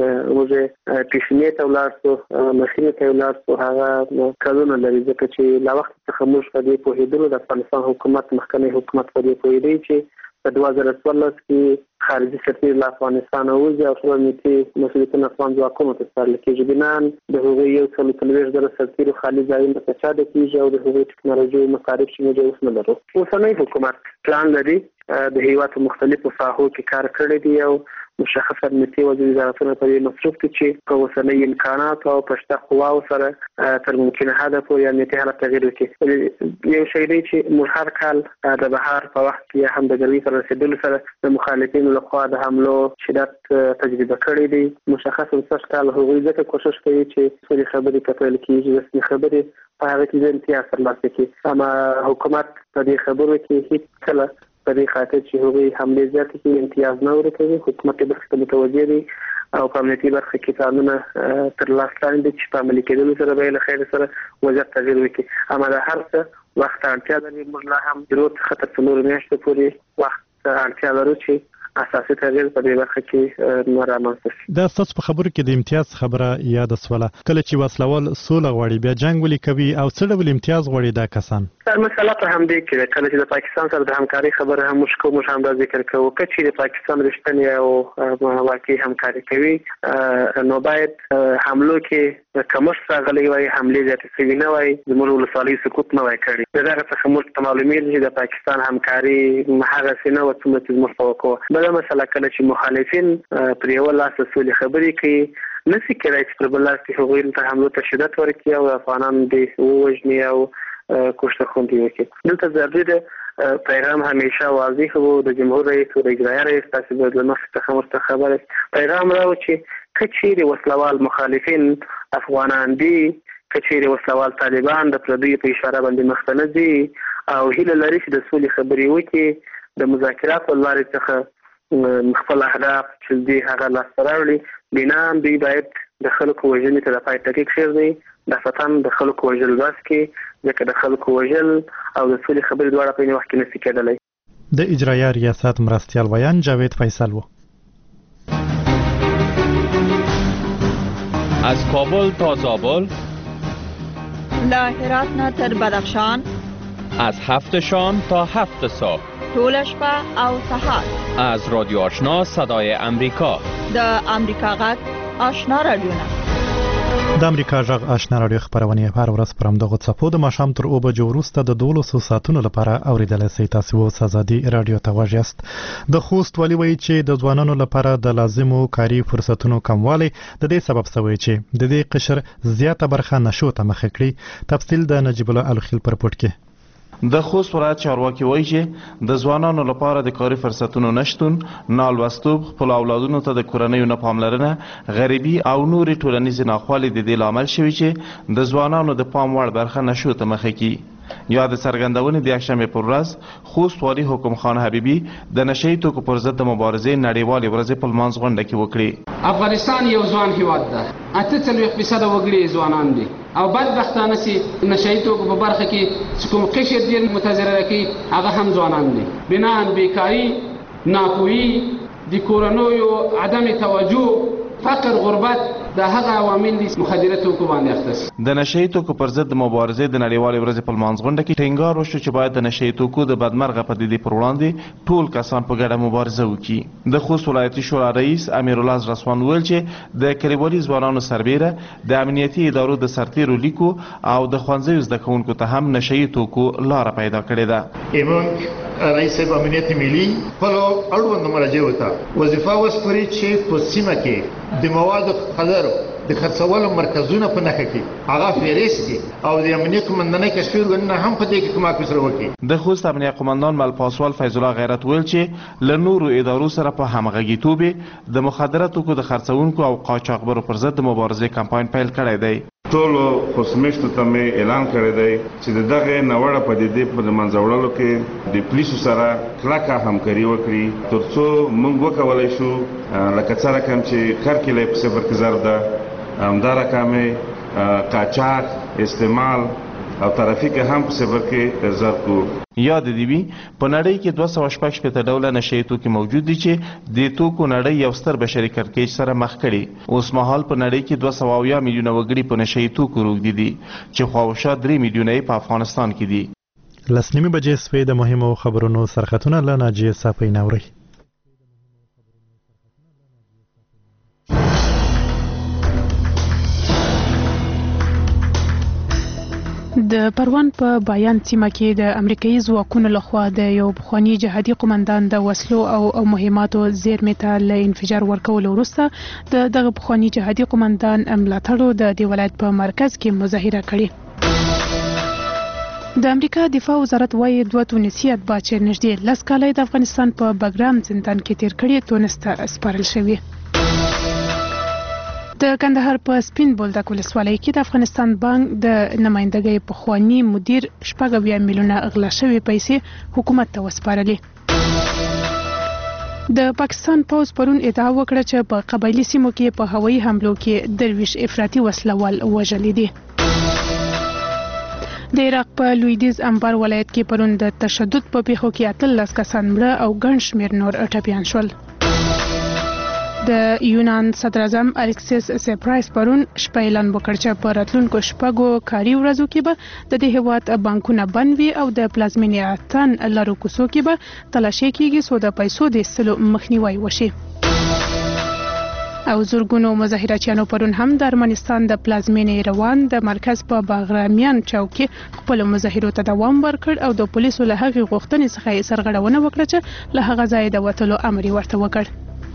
موږ پیشنې ته ولاړ شو، مخینې ته ولاړ شو، هغه کلونه لري، ځکه چې له وخت څخه موږ په دې پوهېدلو د افغانستان حکومت مخکنی حکومت په دې پوهېدی چې په 2014 کې خارجي سفیر له افغانستان وځي او ټول امنیتي مسؤلیتونه افغان ځواکونو ته سپارل کېږي. بنان د هغوی 140 سرتیرو خالي ځایونه په چا د کېږي او د هغوی ټکنالوژي مصارف چې موږ اوس نه لرو. اوسنی حکومت پلان لري د هیواد په مختلفو ساحو کې کار کړی دی او مشخص امنیتي وزارتونه په دې مصروف دي چې په اوسنۍ امکانات او په شته قواو سره تر ممکنه حده پورې امنیتي حالت تغییر وکړي. یو شی دی چې موږ هر کال د بهار په وخت کې هم د ګرمۍ سره رسېدلو سره د مخالفینو لخوا د حملو شدت تجربه کړی دی. مشخص سږ کال هغوی ځکه کوشش کوي چې سولې خبرې که پیل کېږي رسمي خبرې په هغه کې ځای امتیاز ترلاسه کړي، اما حکومت په دې خبرو کې هیڅ کله په دې خاطر چې هغوی حملې زیاتې کړي امتیاز نه ورکوي. حکومت یې برخې ته متوجه دی او په امنیتي برخه کې پلانونه تر لاس لاندې دي چې په عملي کېدلو سره به یې له خیر سره وضعیت تغییر وکړي. اما د هر څه وخت اړتیا لري. موږ لا هم د روز څخه تر 4 میاشتو پورې وخت اړتیا لرو چې اساسي تغییر په دې برخه کې رامنځته شي. دا ستاسو په خبرو کې د امتیاز خبره یاد سوله. کله چې وسلوال سوله غواړي بیا جنگ ولې کوي او څه ډول امتیاز غواړي دا کسان؟ سر مسله په همدې کې ده. کله چې د پاکستان سره د همکاري خبره هم موږ هم دا ذکر کوو که چې د پاکستان رښتینې او واقعي همکاري کوي نو باید حملو کې کمښت راغلی وای، حملې زیاتې شوي نه وای، زموږ ولسوالۍ سقوط نه وای کړی. د دغه څخه موږ ته معلومېږي چې د پاکستان همکاري هغسې نه وه څومره چې زموږ توقع وه. بله مسله کله چې مخالفین پر یوه لاسه سولې خبرې کوي نشي کېدای چې پر بل لاس کې هغوی ته حملو ته شدت ورکړي او افغانان دې ووژني او کشته خوندي وکړي. دلته ضروري ده پیغام همیشه واضح و د جمهور رئیس او د اجرایه رئیس تاسو باید له مخکې څخه ورته خبره پیغام راوړو چې که چیرې وسلوال مخالفین افغانان دي، که چیرې وسلوال طالبان د پردیو په اشاره باندې مخ ته نه ځي او هیله لري چې د سولې خبرې وکړي، د مذاکراتو له لارې څخه خپل اهداف چې دوی هغه لاسته راوړي، بنان دوی باید د خلکو وژنې ته د پای ټکی کېږدي، د فتن د خلکو وژل بس کړي، ځکه د خلکو وژل او د سولې خبرې دواړه په یو وخت کې نشي کېدلی. د اجرایه ریاست مرستیال ویان جاوید فیصل و. از کابل تا زابل، له هرات نه تر بدخشان، از 7 شام تا 7 صبح، طول شپه او سهار، از رادیو آشنا صدای امریکا، د امریکا غږ آشنا رادیو. د امریکا غږ آشنا رادیو خبرونه هر ورځ پر همدغه څپو د ماښام تر 2 بجو وروسته د 12 ساعتونو لپاره اوریدلای شئ. تاسو اوس ازادي رادیو ته غوږ یاست. د خوست والي وایي چې د ځوانانو لپاره د لازمو کاري فرصتونو کموالی د دې سبب شوی چې د دې قشر زیاته برخه نشو ته مخه کړي. تفصیل د نجیب الله الخیل پر پورت کې. د خوست ولایت چارواکي وایي چې د ځوانانو لپاره د کاري فرصتونو نشتون، نالوستوب، خپل اولادونو ته د کورنیو نه پاملرنه، غریبي او نورې ټولنیزې ناخوالې د دې لامل شوي چې د ځوانانو د پام وړ برخه نشو ته مخه کړي. یا د څرګندونې د یکشنبې پر ورځ خوست والي حکم خان حبیبي د نشه یي توکو پر ضد د مبارزې نړیوالې ورځې په لمانځ غونډه کې وکړې. افغانستان یو ځوان هیواد ده، 48% وګړي ځوانان دي او بدبختانه چې نشه یي توکو په برخه کې چې کوم قشر ډېر متضرره کوي هغه هم ځوانان دي. بنان بیکاري، ناپوهي، د کورنیو عدم توجه، فقر، غربت دا هغه عوامل دي مخدره توکو باندې اخته. د نشه یي توکو پر ضد د مبارزې د نړیوالې ورځې په لمانځ غونډه کې ټینګار وشو چې باید د نشه یي توکو د بدمرغه پدیدې پر وړاندې ټول کسان په ګډه مبارزه وکړي. د خوست ولایتي شورا رئیس امیر الله رسوان ویل چې د کلیوالي ځوانانو سربیره د امنیتي ادارو د سرتیرو لیکو او د ښوونځیو زده کوونکو ته هم نشه یي توکو لاره پیدا کړې ده. رئیس امنیت ملی خپل اړوند مراجعو ته وظیفه وسپاري چې په سیمه کې د موادو قدر د خرڅولو مرکزونه په نښه کړي هغه فهرست دي او د امنیه قومندانۍ کشفي ارګانونه هم په دې کې کومک سره وکړي. د خوست امنیه قومندان مل پاسوال فیض الله غیرت ویل چې له نورو ادارو سره په همغږیتوب د مخدره توکو د خرڅونکو او قاچاقبرو پر ضد د مبارزې کمپاین پیل کړی دی. ټولو خوستمیشتو ته مې اعلان کړی دی چې د دغه ناوړه پدیدې په منځه وړلو کې د پولیسو سره کلکه همکاري وکړي ترڅو موږ وکولی شو لکه څه رقم چې کرکیله په صفر کې ضرب ده همدا رقم قاچاق استعمال او ترافیک هم په صفر کې ضرب کو. یاد دی وی په نړۍ کې 216 ډوله نشئی توکي موجود دي چې د توکو نړۍ یو ستر بشري کړکېچ سره مخ کړي. اوس مهال په نړۍ کې 200 میلیونه وګړي په نشئی توکو روږدي دي چې خواوشا 3 میلیونه په افغانستان کې دي. لسنیمه بجې سوي د مهمو خبرونو سرخطونه له ناجیه صافی ناوري. د پروان په بایان سیمه کې د امریکایي ځواکونو لخوا د یو پخوانی جهادي قومندان د وسلو او مهماتو زیرمې ته له انفجار ورکولو وروسته دغه پخوانی جهادي قومندان ملاتړو د دې ولایت په مرکز کې مظاهره کړې. د امریکا دفاع وزارت وايي 2 تونسي اتباع چې نږدې 10 کاله د افغانستان په بګرام زندان کې تیر کړي تونس ته سپارل شوي. د کندهار په سپین بولدک ولسوالۍ کې د افغانستان بانک د نمائندګۍ پخوانی مدیر 8 میلیونه اغلا شوی پیسې حکومت ته وسپارلې. د پاکستان پوز پرون ادعا وکړه چې په قبایلی سیمو کې په هوایي حملو کې درویش افراطي وسلوال وژلي دي. د عراق په لویدیز انبار ولایت کې پرون د تشدد په پیښو کې 18 کسان مړه او ګڼ شمېر نور ټپیان شول. د یونان صدر اعظم الکسیس سپرایس پرون شپه اعلان وکړ چې په راتلونکو شپږو کاري ورځو کې به د دې هیواد بانکونه بند وي او د پلازمینې اتن لارو کوڅو کې به تلاشي کیږي څو د پیسو د ایستلو مخنیوي وشي. او زورګونو مظاهراتیانو پرون هم د ارمنستان د پلازمینې روان د مرکز په باغرامیان چوک کې خپل مظاهرو ته دوام ورکړ او د پولیسو له هغې غوښتنې څخه یې سرغړونه وکړه چې له هغه ځایه د وتلو امر ورته وکړ.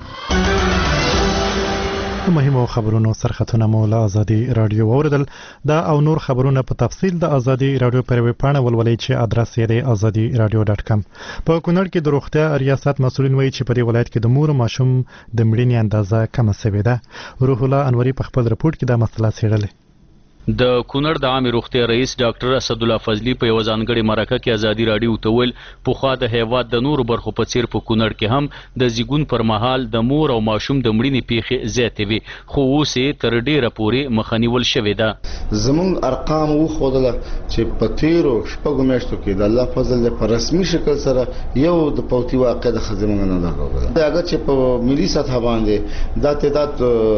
مهمو خبرونو سرخطونه مو له ازادي رادیو اوریدل دا او نور خبرونه په تفصیل د ازادي رادیو پر ویب پاڼه ولولئ چې ادرس یې دی azadiradio.com. په کونړ کې د روغتیا ریاست مسؤلین وایي چې په دې ولایت کې د مور او ماشوم د مړینې اندازه کمه شوې ده. روح الله انوري په خپل رپورت کې دا مسله څېړلې. د کونړ د عامه روغتیا رئیس ډاکټر اسد الله فضلی په یو ځانګړي مرکه کې ازادي رادیو ته ویل پوخا د هیواد د نورو برخو په څیر په کونړ کې هم د زیګون پر مهال د مور او ماشوم د مړینې پیښې زیاتې وي خو اوس یې تر ډیره پورې مخنیول شوې ده. زموږ ارقام وښودله چې په تیرو شپږو میاشتو کې د الله فضل په رسمي شکل سره یو د پوتي واقع د خزمه نه درلوده. اگر چې په ملي سطح باندې دا تعداد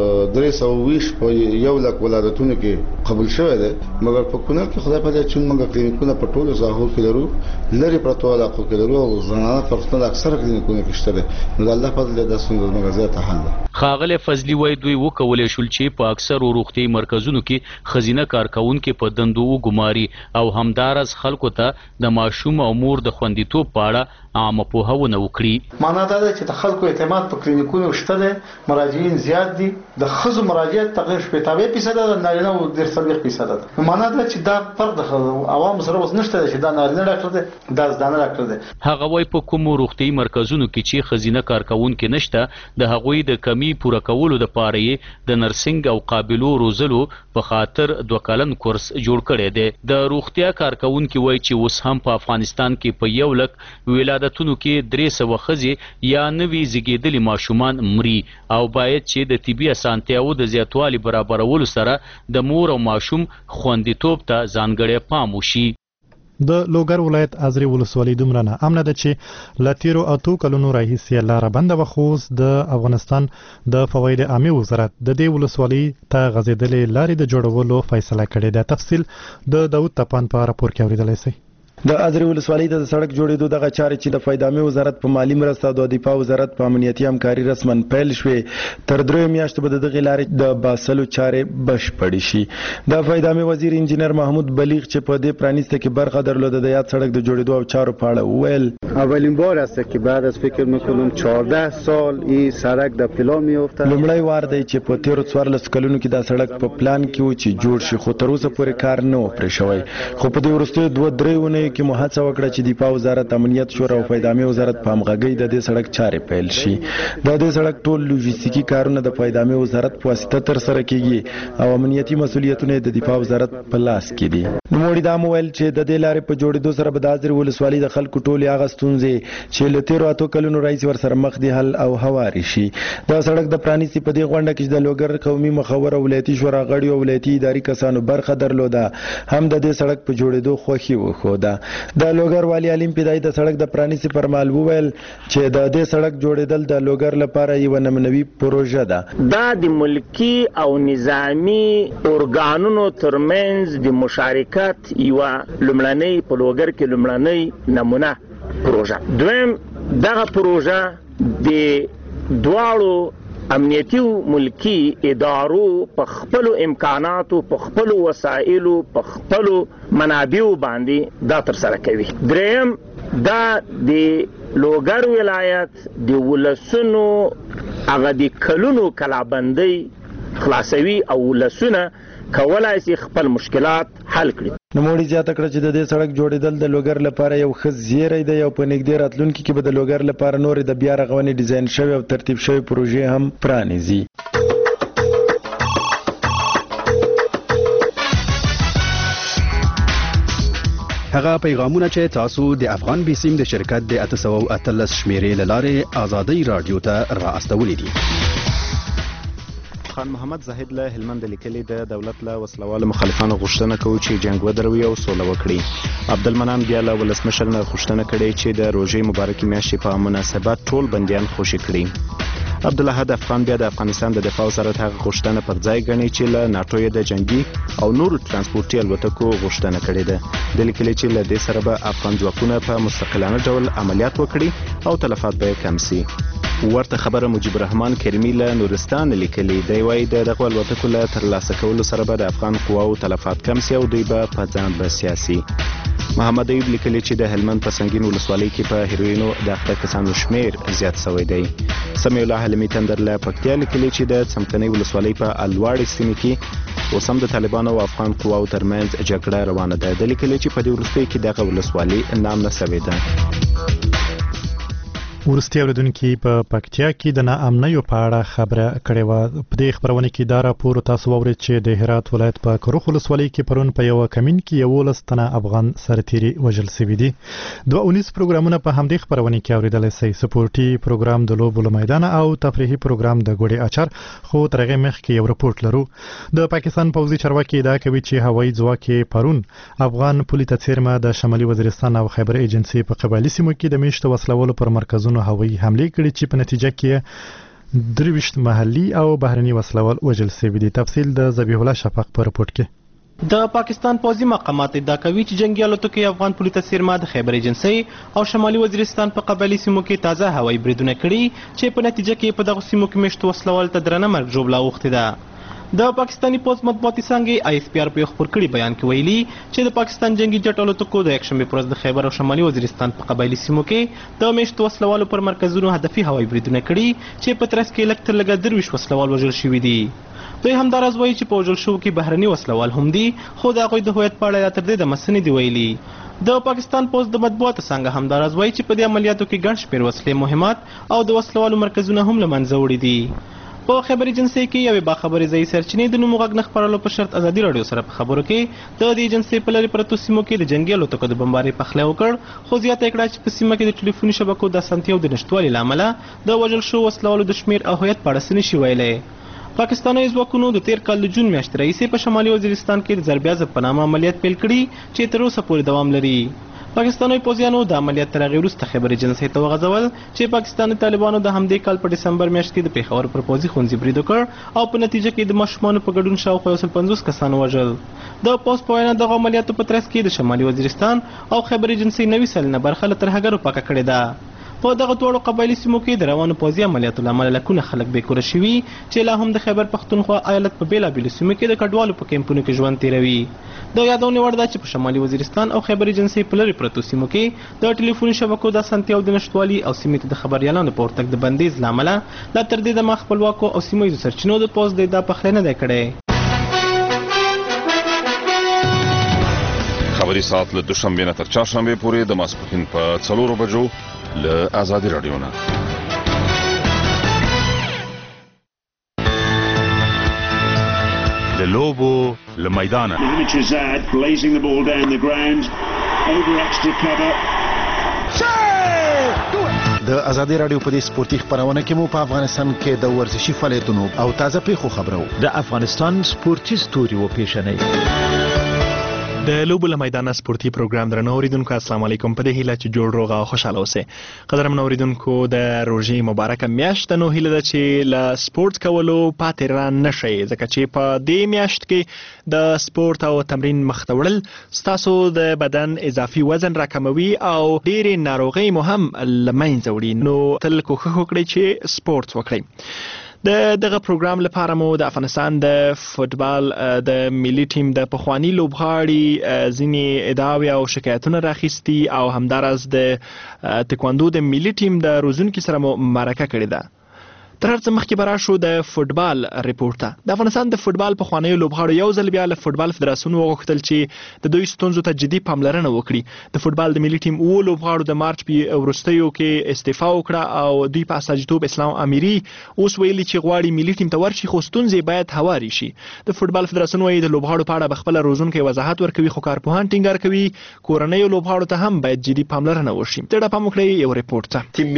320 په یو لک ولادتونو کې قبول شوی دی مګر په کونړ کې خدای په دې چې موږ کلینیکونه په ټولو ساحو کې لرو لري پرتو علاقو کې لرو او زنانه پرسنل اکثره کلینیکونه کې شته نو الله په دې د ستونزو موږ زیاته حل ده. خاغله فضلی وای دوی وکولې شول چې په اکثر روغتي مرکزونو کې خزینه کارکونکو په دندو ګماري او همدارس خلکو ته د ماشوم او مور د خوندیتوب په اړه عامه پوهاونه وکړي. معنا دا ده چې د خلکو اعتماد په کلینیکونو شته ده مراجعین زیات دي د خزو مراجعت تقریبا 70% ده نارینه او 30% ده. معنا دا چې دا فرق د عوام سره وس نشته چې دا نارینه ډاکټر دی دا ځدانه ډاکټر دی. هغه وای په کوم روغتي مرکزونو کې چې خزینه کارکونکو نشته د هغوی د کمی پوره کولو د پاره د نرسنګ او قابلو روزلو په خاطر 2 کلن کورس جوړ کړی دی. د روغتیا کارکونکو وای چې اوس هم په افغانستان کې په یو لک ولادتونو کې 300 خزي یا نوي زیږیدلي ماشومان مري او باید چې د طبي اسانتیاو د زیاتوالي برابرولو سره د مور او ماشوم خوندیتوب ته ځانګړی پام وشي. د لوګر ولایت ازري ولسوالۍ دومره نه امنه ده چې لاتیرو اتو کلونو راهیسې لاره بنده وخوز د افغانستان د فواید عامه وزارت د دې ولسوالۍ ته غځېدلې لارې د جوړولو فیصله کړې ده. تفصیل د داوود تپان په راپور کې اوریدلای شئ. د ازرې ولسوالۍ ته د سړک جوړېدو دغه چارې چې د فایدامي وزارت په مالی مرسته او د دفاع وزارت په امنیتي همکاري رسما پیل شوې تر 3 میاشتو به د دغې لارې د باسلو چارې بشپړې شي د فایدامي وزیر انجینر محمود بلیغ چې په دې پرانیسته کې برخه درلوده د یاد سړک د جوړېدو او چارو په اړه وویل اولین بار است که بعد از فکر میکنم 14 سال این سړک د پلان میفته لومړی وار دی چې په 13 کلونو کې دا سړک په پلان کې و چې جوړ شي خو تر اوسه پورې کار نه و پرې شوی خو په دې وروستیو 2-3 ونې کې مو هڅه وکړه چې دفاع وزارت امنیت شورا او فایدامي وزارت په همغږۍ د دې سړک چارې پیل شي د دې سړک ټول لوجستیکي کارونه د فایدامي وزارت په واسطه ترسره کیږي او امنیتي مسؤلیتونه د دفاع وزارت په لاس کې دي نوموړي دا وویل چې د دې لارې په جوړېدو سره به د ازرې ولسوالۍ د خلکو ټولې هغه ستونزې چې له 13 کلونو راهیسې ورسره مخ دي حل او هواري شي دا سړک د پرانیستي په دې غونډه کې د لوګر قومي مخور او ولایتي شورا غړي او ولایتي اداري کسانو برخه درلوده هم د دې سړک په جوړېدو خوښي وښوده د لوګر والی علیم پیدای د سړک د پرانیستي پر مهال وویل چې د دې سړک جوړېدل د لوګر لپاره یوه نمونوي پروژه ده دا د ملکي او نظامی ارګانونو ترمنځ د مشارکت یوه لومړنۍ په لوګر کې لومړنۍ نمونه پروژه دویم دغه پروژه د دواړو امنیتي ملکی ادارو په خپل امکاناتو په خپل وسایلو په خپل منابعو باندې دا تر سره کوي دریم دا د لوګر ولایت د ولسونو هغه د کلونو کلابندۍ خلاصوي او ولسونه کولای شي خپل مشکلات حل کړي نوموړي زیاته کړه چې د دې سړک جوړېدل د لوګر لپاره یو ښه زیری دی او په نږدې راتلونکي کې به د لوګر لپاره نورې د بیا رغونې ډیزاین شوې او ترتیب شوې پروژې هم پرانیزي هغه پیغامونه چې تاسو د افغان بیسیم د شرکت د 813 شمیرې لاره آزادۍ رادیو ته را استولې دي خان محمد زاهد له هلمند لیکلي د دولت له وسلوالو مخالفانو غوښتنه کوي چې جنگ ودروي او سوله وکړي عبدالمنان بیا له ولسمشر نه غوښتنه کړې چې د روژې مبارکې میاشتې په مناسبت ټول بندیان خوشي کړي عبدالحد افغان بیا د افغانستان د دفاع وزارت هغه غوښتنه پر ځای ګڼي چې له ناټو د جنگي او نورو ترانسپورتي الوتکو غوښتنه کړې ده د لیکلي چې له دې سره به افغان ځواکونه په مستقلانه ډول عملیات وکړي او تلفات به کم سي ورته خبره مجيب الرحمن کرمی له نورستان لیکلي دی وايي دغه الوتکو له ترلاسه کولو سره به د افغان قواو تلفات کم سي او دوی به په ځان به سیاسي محمد ایوب لیکلي چې د هلمند په سنگین ولسوالۍ کې په هیروینو د اخته کسانو شمیر زیات شوی دی سمیع الله حلمي تندر له پکتیا لیکلي چې د څمکنۍ ولسوالۍ په الواړې سیمه کې اوس هم د طالبانو او افغان قواو ترمنځ جګړه روانه ده د لیکلي چې په دې وروستیو کې دغه ولسوالۍ نام نه شوې ده ورستي اوریدونکو په پکتیا کې د ناامنیو په اړه خبره کړې و په دې خبرونه کې دا راپور تاسو واورئ چې د هرات ولایت په کروخ ولسوالۍ کې پرون په یو کمین کې 11 تنه افغان سرتیري وژل شوي دي 219 پروګرامونه په همدې خبرونه کې اوریدل شي سپورتي پروګرام د لوبو میدان او تفریحي پروګرام د ګوډي اچار خو ترغه مخ کې یو رپورت لرو د پاکستان پوځي چارواکي دا کوي چې هوایي ځواک پرون افغان پولیس څیرمه د شمالي وزیرستان او خیبر ایجنسی په قبایلی سیمو کې د میشت وسلوالو پر مرکزونو هوایي حمله کړې چې په نتیجه کې 23 محلي او بهرني وسلوال وژل شوي دي تفصیل د ذبیح الله شفق په رپورت کې د پاکستان پوځي مقامات ادعا کوي چې جنگي الوتکې افغان پولیس څیرمه د خیبر ایجنسی او شمالي وزیرستان په قبایلی سیمو کې تازه هوایي بریدونه کړي چې په نتیجه کې په دغه سیمو کې میشت وسلوال ته درنه مرګ ژوبله اوښتې ده د پاکستانی پوځ مطبوعاتي څانګې ISPR په خبر کړي بیان کې ویلي چې د پاکستان جنگي جټ الوتکو د یکشنبه پر ورځ د خیبر او شمالي وزیرستان په قبایلی سیمو کې د میشت وسلوالو پر مرکزونو هدفي هوایي بریدونه کړي چې په ترڅ کې لږ تر لږه 23 وسلوال وژل شوي دي دوی همداراز وایي چې په وژل شوو کې بهرني وسلوال هم دي خو د هغوی د هویت په اړه تر دې د مسنې دی ویلي د پاکستان پوځ د مطبوعاتو څنګه همداراز وایي چې په دې عملیاتو کې ګڼ شمېر وسلې مهمات او د وسلوالو مرکزونه هم له منځه وړي دي په خبر ایجنسی کې یوې باخبرې ځای سرچینې د نوم غږ نه خبرولو په شرط ازادي رادیو سره په خبرو کې د دې ایجنسی په لري پرتو سیمو کې د جنگي الوتکو د بمبارۍ پخلی وکړ خو زیاته کړه چې په سیمه کې د ټلیفوني شبکو د اسانتیاو د نشتوالي له امله د وژل شوو وسلوالو د شمیر او هویت په اړه څه نشي ویلی پاکستاني ځواکونو د تیر کال د جون میاشتې راهیسې په شمالي وزیرستان کې د ضرب عضب په نامه عملیات پیل کړي چې تر اوسه پورې دوام لري پاکستاني پوځیانو د عملیات تر هغې وروسته خیبر ایجنسۍ ته وغځول چې پاکستاني طالبانو د همدې کال په ډسمبر میاشت کې د پېښور پر پوځي ښوونځي برید وکړ او په نتیجه کې د ماشومانو په ګډون شاوخوا 150 کسان ووژل. د پوځ په وینا دغه عملیاتو په ترڅ کې د شمالي وزیرستان او خیبر ایجنسۍ 90 سلنه برخه له ترهګرو پاکه کړې ده. په دغه دواړو قبایلي سیمو کې د روانو پوځي عملیاتو له امله لکونه خلک بېکوره شوي چې لا هم د خیبر پښتونخوا ایالت په بېلابېلو سیمو کې د کډوالو په کیمپونو کې ژوند تېروي. د یادونې وړ ده چې په شمالي وزیرستان او خیبر ایجنسۍ په لرې پرتو سیمو کې د ټلیفوني شبکو د اسانتیاو د نشتوالي او سیمې ته د خبریالانو په ورتګ د بندیز له امله لا تر دې دمه خپلواکو او سیمه ییزو سرچینو د پوځ د ادعا پخلی نه دی کړی. خبری ساعت له دوشنبې نه تر چهارشنبې پورې د ماسپښین په 4 بجو له آزادي رادیو نه. د لوبو له میدانه د آزادي رادیو په دې سپورتي خبرونه کې مو په افغانستان کې د ورزشي فعالیتونو او تازه پیښو خبرو د افغانستان سپورتي ستوري و پیژنئ. د لوبو له میدانه سپورتي پروګرام درنو اوریدونکو السلام علیکم. په دې هیله چې جوړ روغ او خوشاله اوسئ. قدرمن اوریدونکو د روژې مبارکه میاشت نو هیله ده چې له سپورت کولو پاتې را نشئ ځکه چې په دې میاشت کې د سپورت او تمرین مخته وړل ستاسو د بدن اضافي وزن راکموي او ډېرې ناروغۍ مو هم له منځه وړي. نو تل کوښښ وکړئ چې سپورت وکړئ. دغه پروګرام لپاره مو د افغانستان د فوتبال د ملي ټیم د پخوانی لوبغاړي ځینې ادعاوې او شکایتونه راخیستي او همداراز د تکواندو د ملي ټیم د روزونکي سره مو مرکه کړې ده. تر هر څه مخکې به راشو د فوتبال ریپورټ ته. د افغانستان د فوتبال پخوانیو لوبغاړو یو ځل بیا له فوتبال فدراسیون وغوښتل چې د دوی ستونزو ته جدي پاملرنه وکړي. د فوتبال د ملي ټیم لوبغاړو د مارچ په وروستیو کې استعفا وکړه او دوی په استازیتوب اسلام اميري اوس ویلي چې غواړي ملي ټیم ته ورشي خو ستونزې باید هواري شي. د فوتبال فدراسیون وايي د لوبغاړو په اړه بخپله روزونکي وضاحت ورکوي خو کارپوهان ټینګار کوي کورنیو لوبغاړو ته هم باید جدي پاملرنه وشي. ته پام وکړئ یو ریپورټ ته. تیم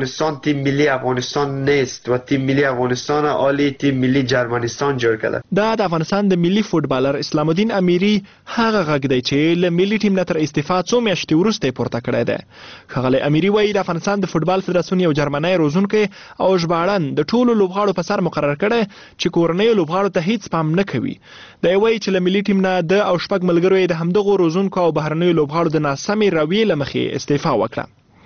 ملی افغانستان نیست و تیم ملی افغانستان عالی تیم ملی جرمنستان جوړ کړه. دا د افغانستان د ملي فوتبالر اسلام الدین اميري هغه غږ دی چې له ملي ټیم نه تر استعفا څو میاشتې وروسته پورته کړی دی. ښاغلی اميري وایي د افغانستان د فوتبال فدراسیون یو جرمنی روزونکی او ژباړن د ټولو لوبغاړو په سر مقرر کړی چې کورنیو لوبغاړو ته هیڅ پام نه کوي. دی وایي چې له ملي ټیم نه د او شپږ ملګرو د همدغو روزونکو او بهرنیو لوبغاړو د ناسمې رویې له مخې استعفا وکړه.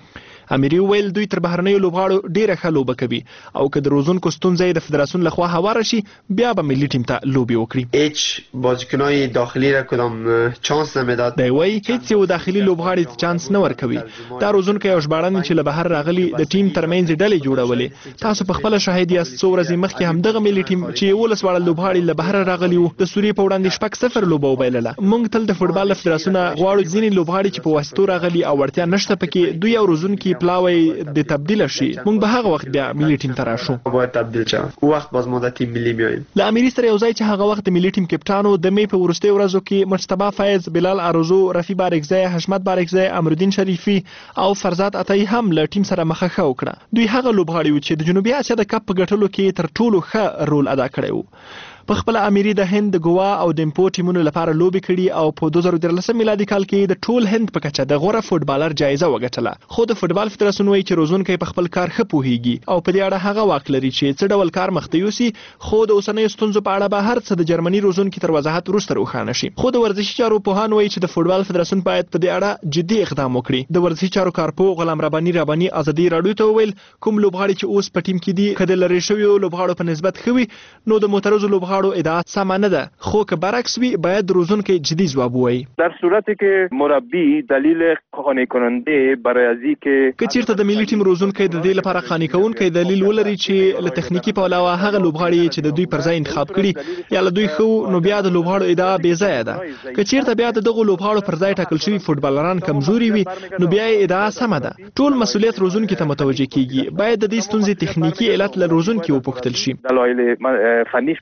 اميري ویل دوی تر بهرنیو لوبغاړو ډیره ښه لوبه کوي او که د روزونکو ستونزې د فدراسیون لخوا هواره شي بیا به ملي ټیم ته لوبې وکړي. هیڅ بازیکنای داخلي را کدام چانس نمیداد. دی وایي هیڅ یو داخلي لوبغاړي چانس نه ورکوي. دا روزونکي او ژباړن چې له بهر راغلي د ټیم ترمنځ ډلې جوړولې. تاسو په خپل شاهد یاست څو ورځې مخکې هم دغه ملي ټیم چې 11 وړ لوبغاړي له بهر راغلي وو د سوریې په وړاندې 0 لوبه وبایلله. موږ تل د فوتبال فدراسیون غواړو ځینې لوبغاړي چې په واسطو راغلي او ورتیا نشته پکې دوی او روزونکي پلاوي د تبدیل شي موږ به هغه وخت بیا ملي ټیم ته راشو. باید تبدیل شي او وخت باز ما د تیم ملي میایم. له اميري سره یو ځای چې هغه وخت د ملي ټیم کپټانو د می په وروستي ورځو کې مجتبی فیض، بلال ارزو، رفیع بارکزی، حشمت بارکزی، امرالدین شریفي او فرزاد عطایی هم له ټیم سره مخه وکړه. دوی هغه لوبغاړي چې د جنوبي اسیا د کپ په ګټلو کې تر ټولو ښه رول ادا کړی وو. په خپل اميري د هند، ګوا او دمپو ټیمونو لپاره لوبې کړي او په 2013 میلادي کال کې د ټول هند په کچه د غوره فوتبالر جایزه وګټله. خو د فوتبال فدراسیون وايي چې روزونکي په خپل کار ښه پوهیږي او په دې اړه هغه واک لري چې څه ډول کار مخته یوسي. خو د اوسنۍ ستونزو په اړه به هر څه د جرمني روزونکي تر وضاحت وروسته روښانه شي. خو د ورزشي چارو پوهان وايي چې د فوتبال فدراسیون باید په دې اړه جدي اقدام وکړي. د ورزشي چارو کارپو غلام رباني آزادي رادیو ته ویل کوم لوبغاړي چې اوس په ټیم کې دي کله لري شوی لوبغاړو په نسبت خوي نو د معترض لوبغاړو ادعا سم نه ده خو که برعکس وي باید روزونکي جدي ځواب ووایي. در صورتی که مربی دلیل قانع کننده برای ازی که چیرته د ملي ټیم روزونکي د دې لپاره قانع کوونکی دلیل ولري چې له تخنیکی په علاوه هغه لوبغاړي چې د دوی پر ځای انتخاب کړي یا له دوی خو نو بیا د لوبغاړو ادعا بې ځایه ده. که چیرته بیا د دغه لوبغاړو پر ځای ټاکل شوي فوتبالران کمزوري وي نو بیا ادعا سمه ده. ټول مسؤلیت روزونکي ته متوجه کیږي. باید د دې ستونزې تخنیکی علت له روزونکي وپوښتل شي. دلایل فنیش پرسیده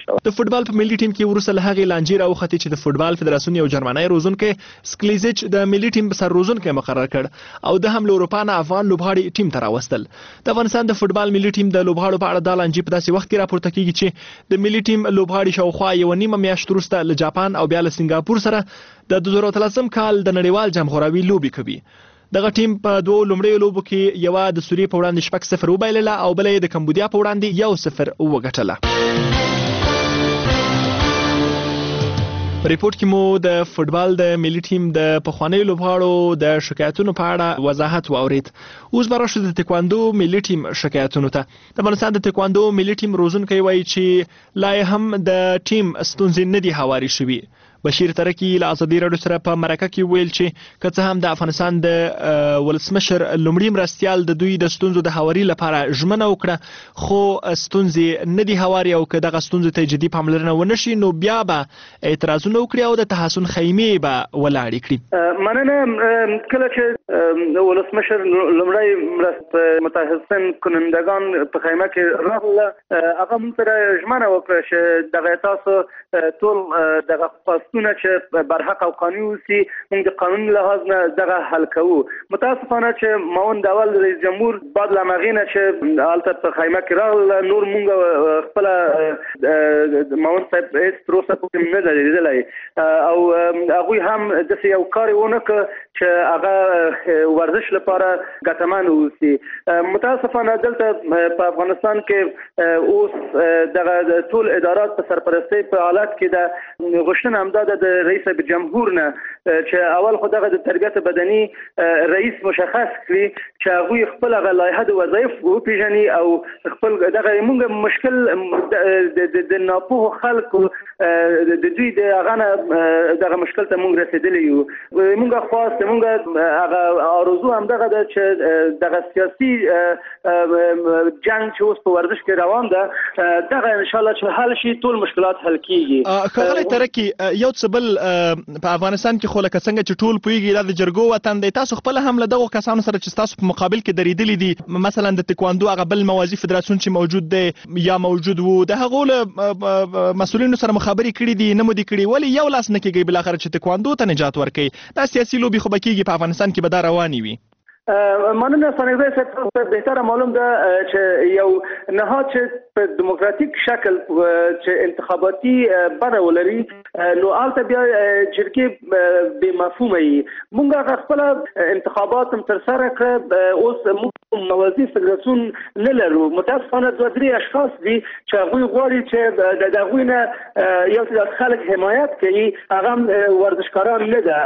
شوه. د فوتبال په ملي ټیم کې وروسته له هغې لانجې راوختې چې د فوتبال فدراسیون یو جرمنی روزونکی سکلیزچ د ملي ټیم سر روزونکی مقرر کړ او د هم له اروپا نه افغان لوبغاړي ټیم ته راوستل. د افغانستان د فوتبال ملي ټیم د لوبغاړو په اړه د لانجې په داسې وخت کې راپورته کیږي چې د ملي ټیم لوبغاړي شاوخوا یو نیمه میاشت وروسته له جاپان او بیا له سنگاپور سره د 2013 کال د نړیوال جام غوراوي لوبې کوي. دغه ټیم په دوه لومړیو لوبو کې یوه د سوریې په وړاندې 6-0 وبایلله او بله یې د کمبودیا په وړاندې 1-0 وګټله. په ریپورت کې مو د فوتبال د ملي ټیم د پخوانیو لوبغاړو د شکایتونو په اړه وضاحت واورید. اوس به راشو د تکواندو ملي ټیم شکایتونو ته. د افغانستان د تکواندو ملي ټیم روزونکی وایي چې لا هم د ټیم ستونزې نه دي هوارې شوي. بشیر ترکی له ازادي راډیو سره په مرکه کې ویل چې که څه هم د افغانستان د ولسمشر لومړي مرستیال د دوی د ستونزو د هواري لپاره ژمنه وکړه خو ستونزې نه دي هواري او که دغه ستونزې ته جدي پاملرنه ونه شي نو بیا به اعتراضونه وکړي او د تحسن خیمې به ولاړې کړي. مننه. کله چې ولسمشر لومړی متحسن کنندگان په خیمه کې راغله هغه موږ سره ژمنه وکړه چې دغه تاسو ټول دغه چې برحق او قانوني اوسي موږ د قانون لحاظ نه دغه حل کوو. متاسفانه چې ماون د اول رئیس جمهور بعد له هغې نه چې هلته په خیمه کې راغله نور موږ خپله ماون صاحب هېڅ تر اوسه پورې نه دی لیدلی او هغوی هم داسې یو کار یې ونه کړ چې هغه ورزش لپاره ګټمن اوسي. متاسفانه دلته په افغانستان کې اوس دغه ټول ادارات په سرپرستۍ په حالت کې د غوښتنه همدا د رئیس جمهور نه چې اول خو دغه د تربیت بدني رئیس مشخص کړي چې هغوی خپل هغه لایحه د وظایف وپېژني او خپل دغه موږ مشکل د ناپوهو خلکو د دوی د هغه نه دغه مشکل ته موږ رسېدلی یو. موږ خواست موږ هغه آرزو همدغه ده چې دغه سیاسي جنګ چې اوس په ورزش کې روان ده دغه انشاءالله چې حل شي ټول مشکلات حل کیږي. ښاغلی ترکي یو څه بل په افغانستان کې خو لکه څنګه چې ټول پوهیږي دا د جرګو وطن دی تاسو خپل هم له دغو کسانو سره چې تاسو په مقابل کې درېدلي دي مثلا د تکواندو هغه بل موازي فدراسیون چې موجود دی یا موجود وو د هغو له مسؤلینو سره مخابرې کړي دي نه مو دي کړي ولې یو لاس نه کېږئ بالاخره چې تکواندو ته نجات ورکوي دا سیاسي لوبې خو به کېږي په افغانستان کې به دا روانې وي. مننه ثانیه صاحب بهتره معلوم ده چې یو نهاد چې په دیموکراتیک شکل چې انتخاباتي بڼه ولري نو هلته بیا جرګې بې مفهومه وي. موږ خپل انتخابات هم ترسره کړه اوس موږ موازي فدراسیون نه لرو. متاسفانه دوه درې اشخاص دي چې هغوی غواړي چې د هغوی نه یو څه خلک حمایت کوي هغه ورزشکاران نه ده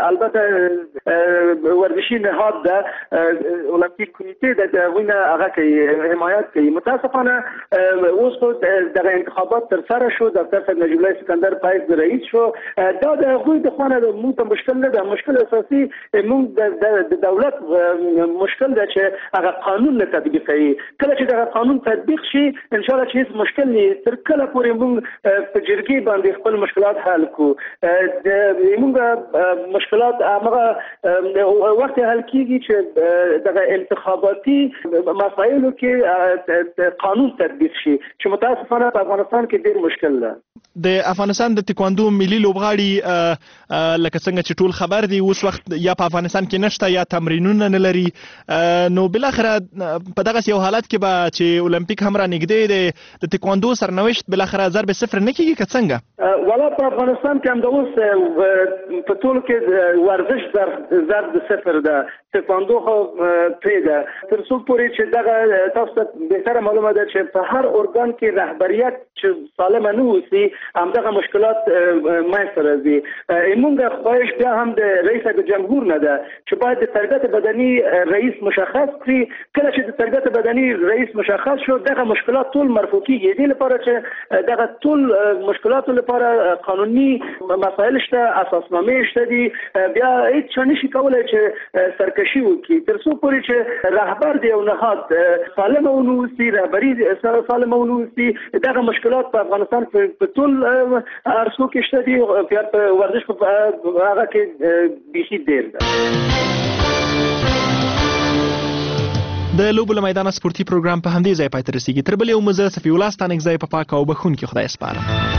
البته ورزشي نهاد ده اولمپیک کمیته د هغوی نه هغه کوي حمایت کوي. متاسفانه اوس خو دغه انتخابات ترسره شو ډاکټر صاحب نجیب الله سکندر پایس رئیس شو دا د هغوی د خوا نه موږ ته مشکل نه ده. مشکل اساسي موږ د دولت مشکل ده چې هغه قانون نه تطبیقوي. کله چې دغه قانون تطبیق شي انشاءالله چې هیڅ مشکل نه تر کله پورې موږ په جرګې باندې خپل مشکلات حل کړو. موږ مشکلات هغه وخت حل کیږي چې دغه انتخاباتي مسایلو کې قانون تطبیق شي چې متاسفانه په افغانستان کې ډېر مشکل ده. د افغانستان د تکواندو ملي لوبغاړي لکه څنګه چې ټول خبر دي اوس وخت یا په افغانستان کې نشته یا تمرینونه نه لري نو بالاخره په دغه یو حالت کې به چې اولمپیک هم را نږدې دی د تکواندو سرنوشت بالاخره 0-0 نه کېږي که څنګه؟ والا په افغانستان کې هم د اوس په ټولو کې ورزش 0-0 ده. تکواندو خو پرېږده تر څو پورې چې دغه تاسو ته بهتره معلومه ده چې په هر ارګان کې رهبریت چې سالمه نه اوسي همدغه مشکلات منځته راځي. موږ خواهش بیا هم د رئیس جمهور نه ده چې باید د تربیت بدني رئیس مشخص کړي. کله چې د تربیت بدني رئیس مشخص شو دغه مشکلات ټول مرفوع کیږي. دې لپاره چې دغه ټول مشکلاتو لپاره قانوني مسایل شته اساسنامې شته دي بیا هیڅ چا نشي کولی چې سرکشي وکړي تر څو پورې چې رهبر دی او نهاد سالمه ونه اوسي رهبري سالمه ونه اوسي دغه مشکلات په افغانستان په ټول ارسو کې شته دي په ورزش په هغه کې بیخي ډېر ده. د لوبو له میدانه سپورتي پروګرام په همدې ځای پای ته رسیږي. تر بل یو مزه صفي الله ستانکزی په پاک او بخښونکي خدای سپارم.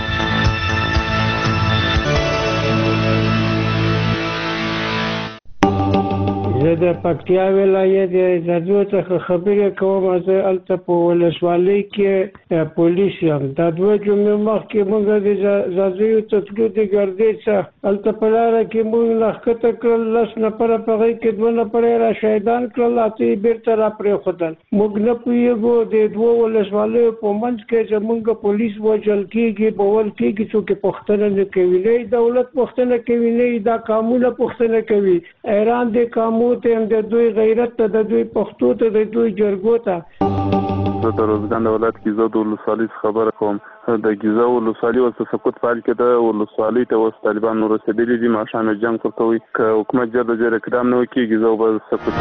زه د پکتیا ولایت زادو څخه خبرې کوم. زه هلته په ولسوالۍ کې پولیس یم. دا 2 جمعې مخکې موږ د زادیو ته تلو د ګردې څخه هلته په لاره کې موږ راښکته کړل. 10 نفره په هغې کې 2 نفره یې را شهیدان کړل، اته یې بېرته را پرېښودل. موږ نه پوهېږو د 2 ولسوالیو په منځ کې زموږ پولیس وژل کېږي، بول کېږي، څوک یې پوښتنه نه کوي. نه یې دولت پوښتنه کوي، نه یې دا قانونه پوښتنه کوي. حیران دی قانون ته، د دوی غیرت ته، د دوی پښتو ته، د دوی جرګو ته. زه د روزګان د ولایت ګیزا د ولسوالۍ خبره کوم. د ګیزا ولسوالۍ اوس په سقوط فعال کې د ولسوالۍ ته اوس طالبان نور رسېدلي دي. ماښام جنګ کوي که حکومت جر اقدام نه وکړي ګیزا به سقوط.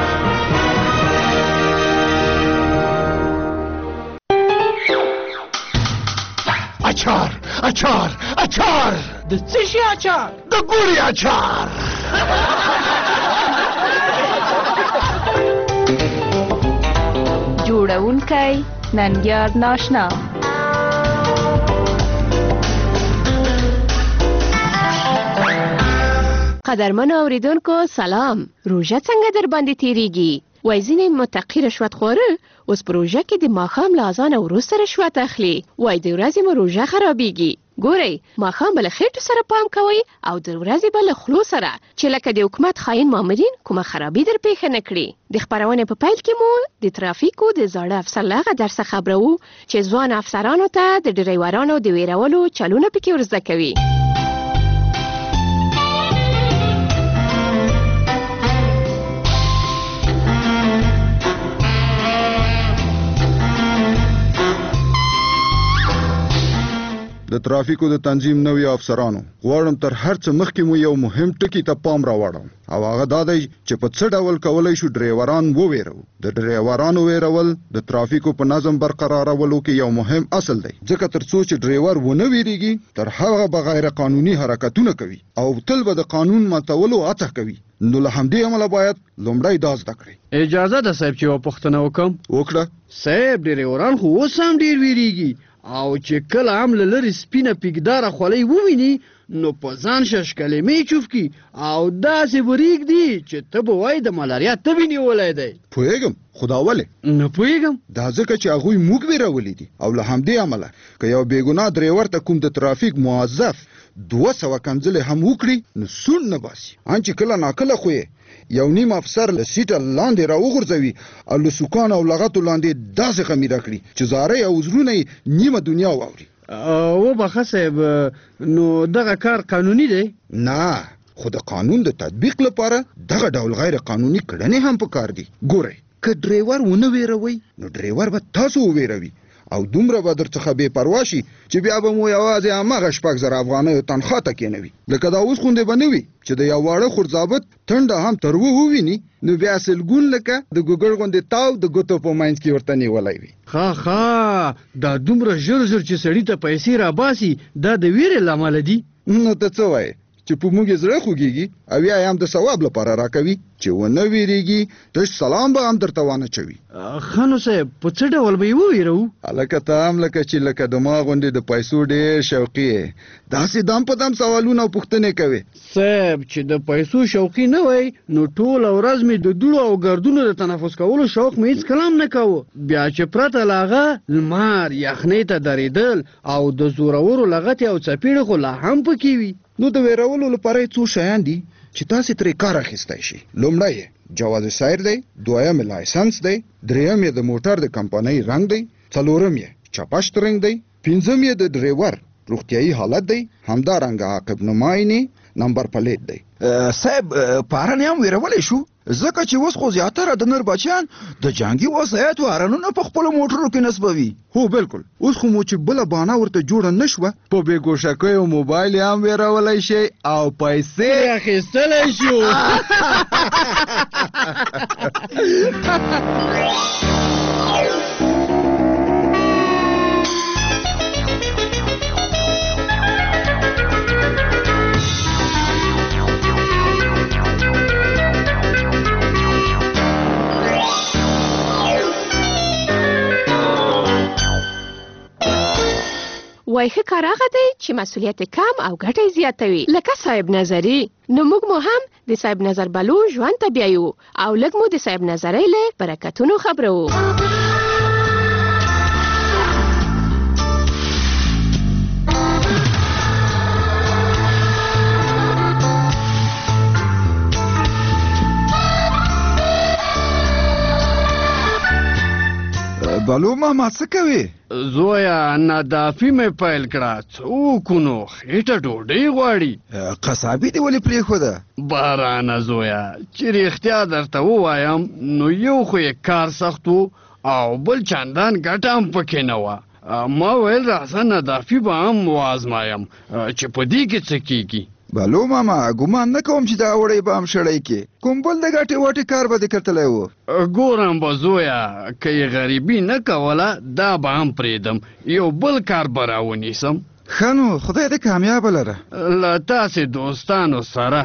اچار اچار اچار د څه شي اچار؟ د ګوري اچار. جوړونکی ننګیار ناشنا. قدرمن اوریدونکو سلام. روژه څنګه در باندې تیریږي؟ وای ځینې متقي رشوت خوره اوس په روژه کې د ماښام له اذانه وروسته رشوت اخلي. وای د ورځې مو روژه خرابېږي. ګورئ ماښام به له خېټو سره پام کوئ او د ورځې به له خولو سره، چې لکه د حکومت خاین مامورین کومه خرابي در پیښه نه کړي. د خپرونې په پیل کې مو د ترافیکو د زاړه افسر له هغه درسه خبرو چې ځوان افسرانو ته د ډریورانو د ویرولو چلونه پکې ورزده کوي. د ترافیکو د تنظیم نوي افسرانو غواړم تر هر څه مخکې مو یو مهم ټکی ته پام راوړم، او هغه دا دی چې په څه ډول کولی شو ډریوران وویرو. د ډریورانو ویرول د ترافیکو په نظم برقرارولو کې یو مهم اصل دی، ځکه تر څو چې ډریور ونه ویریږي تر هغه به غیر قانوني حرکتونه کوي او تل به د قانون ماتولو هڅه کوي. نو له همدې امله باید لومړی دا زده کړئ. اجازه ده صاحب چې یوه پوښتنه وکړه. صاحب ډریوران خو اوس هم ډېر ویریږي، او چې کله هم له لرې سپینه پیکداره خولۍ وویني نو په ځان ششکلمې چوف کی او داسې وریږدي چې ته به وایې د ملاریا تبې نیولی دی. پوهېږم، خو دا ولې؟ نه پوهېږم. دا ځکه چې هغوی موږ ویرولي دي، او له همدې امله که یو بېګناه ډریور ته کوم د ترافیک موظف 200 کنځلې هم وکړي نو سون نه باسي. ان چې کله ناکله خو یې یو نیم افسر له سیټه لاندې راوغورځوي او له سوکان او لغتو لاندې داسې خمیره کړي چې زارۍ او زړونه یې نیمه دنیا واوري. وبخښه صاحب، نو دغه کار قانوني دی؟ نه، خو د قانون د تطبیق لپاره دغه ډول غیر قانوني کړنې هم پکار دي. ګورئ، که ډریور ونه ویروي نو ډریور به تاسو وویروي او دومره به در څخه بې پروا شي چې بیا به مو یوازې هماغه 6,000 افغانیو تنخوا ته کېنوي. لکه دا اوس غوندې به نه وي چې د یو واړه خورځابط ټنډه هم تروه وویني نو بیا سلګون لکه د ګوګړ غوندې تاو د ګوتو په منځ کې ورته نیولی وي. ښه دا دومره ژر ژر چې سړي ته پیسې راباسي دا د ویرې له امله دي؟ نو ته څه وایې چې په موږ یې زړه خوږېږي او یا یې هم د ثواب لپاره راکوي چې ونه ویرېږي تش سلام به هم درته وانه چوي. ښه نو صاحب، په څه ډول به یې وویرو؟ هلکه ته هم لکه چې لکه د ما غوندې د پیسو ډېر شوقي یې، داسې دم په دم سوالونه او پوښتنې کوې. صاحب چې د پیسو شوقي نه وای نو ټوله ورځ مې د دوړو او ګردونو د تنفس کولو شوق مې هېڅ کله هم نه کوه. بیا چې پرته له هغه لمر یخنۍ ته درېدل او د زورورو لغتې او څپېړې خو لا هم پکې وي. نو د ویرولو لپاره یې څو شیان دي چې تاسې ترې کار اخیستی شي. لومړی یې جواز سیر دی، دویم یې لایسنس دی، دریم یې د موټر د کمپنۍ رنګ دی، څلورم یې چپشت رنګ دی، پنځم یې د ډریور روغتیایي حالت دی، همدارنګه عاقب نماینې نمبر پلیټ دی. صاحب پارن هم ویرولی شو ځکه چې اوس خو زیاتره د نر بچیان د جنګي وسایطو هارنونه په خپلو موټرو کې نصبوي. هو بالکل، اوس خو مو چې بله بانه ورته جوړه نه شوه په بې ګوشکیو موبایل یې هم ویرولی شئ او پیسې اخیستلی شو. وای ښه کار هغه دی چې مسؤلیت کم او ګټه زیاتوي لکه صاحب نظري. نو موږ مو هم د صاحب نظر بلو ژوند ته بیایو او لږ مو د صاحب نظرۍ له برکتونو خبرو. بلو ماما څه کوي؟ زویا نادافي مې پیل کړه، څوک نو خېټه ډوډۍ غواړي. قصابي دې ولې پرېښوده؟ بارانه زویا چې رښتیا درته ووایم نو یو خو یې کار سخت و او بل چندان ګټه هم پکې نه وه. ما ویل راځه نادافي به هم وازمایم چې په دې کې څه کېږي. بلو ماما ګمان نه کوم چې دا وړی به هم شړی کې کوم بل د ګټې واټې کار به دې کتلی و. ګورم به زویا که یې غریبي نه کوله دا به هم پرېږدم، یو بل کار به راونیسم. ښه نو خدای دې کامیابه لره. له تاسې دوستانو سره.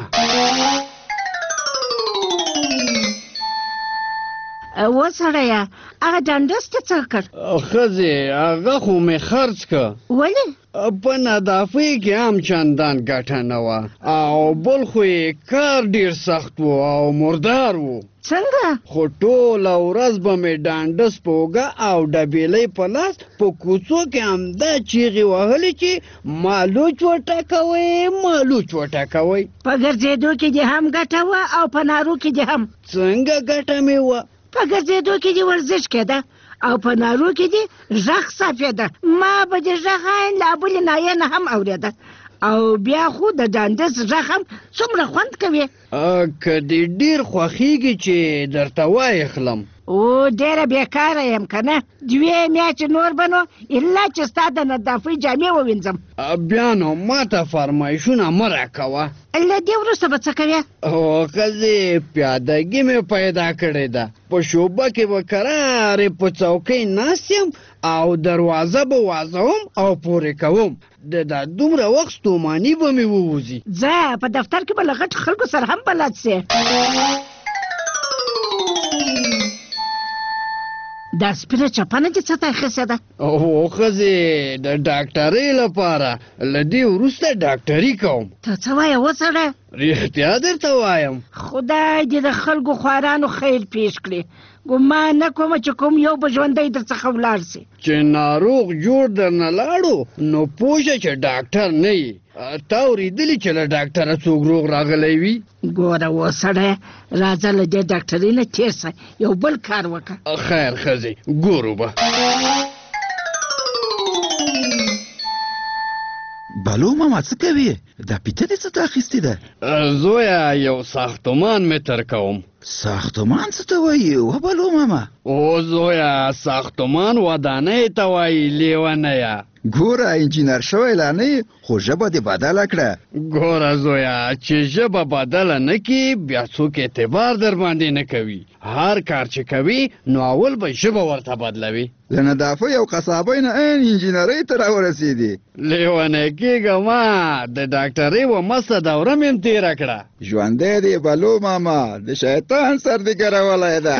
وسړیه هغه ډنډس ته څه کړ؟ ښځې هغه خو مې خرڅ که. ولې؟ په نادافۍ کې هم چندان ګټه نه وه او بل خو یې کار ډېر سخت و او مردار و. څنګه؟ خو ټوله ورځ به مې ډانډس په اوږه او ډبیلۍ په لاس په کوڅو کې همدا چیغې وهلې چې مالوچ وټکوئ مالوچ وټکوئ. په ګرځېدو کې دې هم ګټه وه او په نارو کې دې هم. څنګه ګټه مې وه؟ په ګرځېدو کې دې ورزش کېده او په نارو کې دې غږ صافېده. ما به دې غږ لا بلې نایه نه هم اورېده او بیا خو د ډانډس غږ هم څومره خوند کوي. که دې ډېر خوښېږي چې درته وایخلم. او ډېره بېکاره یم که نه، 2 میاشتې نور به نو الا چې ستا د نظافۍ جامې ووینځم. بیا نو ماته فرمایشونه مه راکوه. له دې وروسته به څه کوې؟ ښځې پیادګي مې پیدا کړې ده، په شوبه کې به کرارې په څوکۍ ناست یم او دروازه به وازوم او پورې کوم. دا دومره وخت ستوماني به مې ووځي. ځه په دفتر کې به له غټ خلکو سره هم بلد سې. دا سپینه چپنه دې څه ته اخیستې ده؟ او ښځې د ډاکټرۍ لپاره، له دې وروسته ډاکټري کوم. ته څه وایې وسړی؟ رښتیا درته وایم. خدای دې د خلکو خوارانو خیر پیش کړي. ګمان نه کومه چې کوم یو به ژوندی درڅخه ولاړ سي. چې ناروغ جوړ درنه لاړو نو پوه شه چې ډاکټر نه یې. تا اورېدلي چې له ډاکټره څوک روغ راغلی وي؟ ګوره وسړی راځه له دې ډاکټرۍ نه تېر سه، یو بل کار وکړه. خیر ښځې ګورو به. بلو ماما څه کوي؟ دا پیته دې څه ته اخیستې ده؟ زویا یو ساختمان مې تر کوم. ساختمان څه ته وایي و بلو ماما؟ او زویا ساختمان ودانۍ ته وایي لیونیه. ګوره انجینر شوی لا نه خو ژبه دې بدله کړه. ګوره زویا چې ژبه بدله نه کړي بیا څوک اعتبار در باندې نه کوي. هر کار چې کوي نو اول به ژبه ورته بدلوي. له نظافۍ او قصابۍ نه عین انجینرۍ ته راورسېدې. لیونی کېږه ما د ډاکټرۍ و مسته دوره مې هم تېره کړه. ژوندی دی بلو ماما د شیطان سر دې ګرولی ده.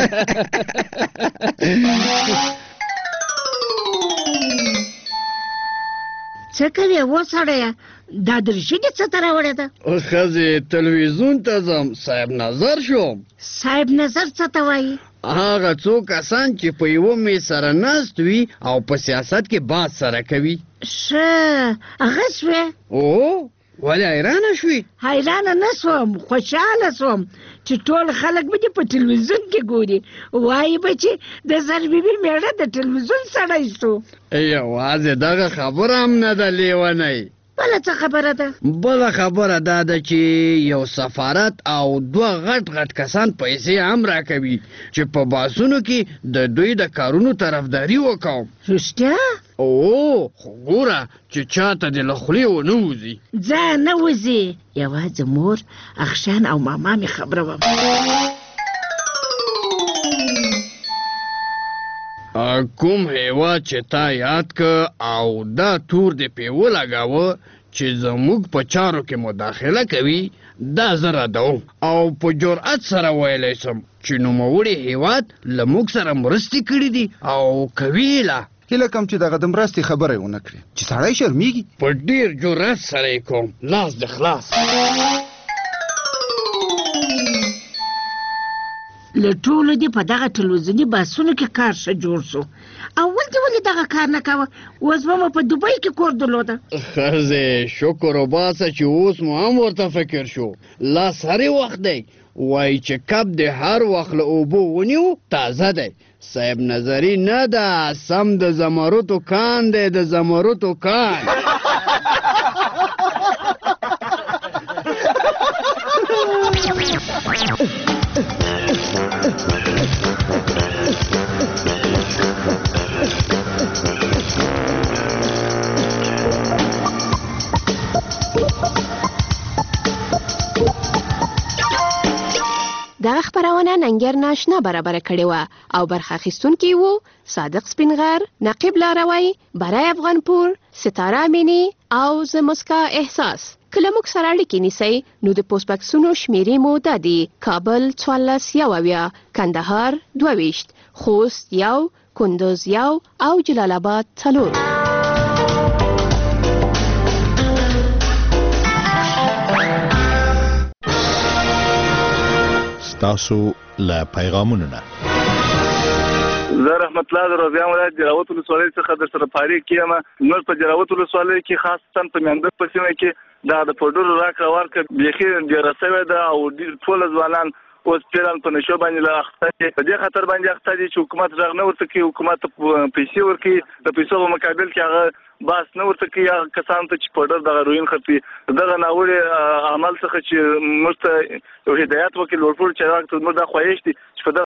څه کوې وسړیه؟ دا دریشي دې څه ته راوړې ده؟ ښځې تلویزیون ته ځم، صاحب نظر شوم. صاحب نظر څه ته وایي؟ هغه څو کسان چې په یوه میز سره ناست وي او په سیاست کې بحث سره کوي. ښه هغه شوې؟ او ولې حیرانه شوې؟ حیرانه نه سوم، خوشحاله سوم چې ټول خلک به دې په تلویزیون کې ګوري. وایي به چې د زربیبي میړه د تلویزیون سړی شو. یوازې دغه خبره هم نه ده لیونی. بله څه خبره ده؟ بله خبره دا ده چې یو سفارت او 2 غټ غټ کسان پیسې هم راکوي چې په باسونو کې د دوی د کارونو طرفداري وکړم. رښتیا؟ او خو ګوره چې چاته دې له خولې ونه وځي. ځه نه وځي، یوازې مور اخشان او ماما مې خبره وم. کوم هیواد چې تا یاد که او دا تور دې پې ولګاوه چې زموږ په چارو کې مداخله کوي، دا زه ردوم او په جرأت سره ویلی سم چې نوموړي هیواد له موږ سره مرستې کړي دي او کوي لا. هیله کوم چې دغه د مرستې خبره ونه کړي چې سړی شرمېږي. په ډېر جرأت سره یې کوم، لاس د خلاص. له ټولو دې په دغه تلویزیوني بحثونو کې کار ښه جوړ شو. اول دې ولې دغه کار نه کوه؟ اوس به مو په دوبۍ کې کور درلوده. ښځې شکر وباسه چې اوس مو هم ورته فکر شو. لاس هرې وخت دی وایي چې کب د هر وخت له اوبو ونیو تازه دی. صاحب نظري نه ده، سم د زمرودو کان دی، د زمرودو کان. دغه خبرونه ننګر ناشنا برابر کړې وه او برخه اخیستونکي وو صادق سپینغر، نقیب لاروی، برای افغانپور، ستاره امینی او زه مسکا احساس. کله موږ سره اړیکې نیسئ نو د پوسټ بکسونو شمیرې مو دا دي: کابل 14 کندهار 22 خوست 1 کندوز 1 او جلال آباد 4. تاسو له پیغامونو نه زه رحمت الله د روزګان ولایت جلاوت ولسوالۍ څخه در سره فارغ کېیم. موږ په جلاوت ولسوالۍ کې خاصتا په میاندر په سیمه کې دا د پوډرو راکړه ورکړه بیخي ډېره سوې ده او ټول ځوانان اوس پیران په نشو باندې لا اخته دي. په دې خاطر باندې اخته دي چې حکومت غږ نه ورته کوي، حکومت پیسې ورکوي، د پیسو په مقابل کې هغه باس نه ورته کوي هغه کسانو ته چې پوډر دغه روین خپي. دغه ناوړه عمل څخه چې موږ ته یو هدایت وکړي لوړپوړ چارواکو ته موږ دا خواهش دي چې په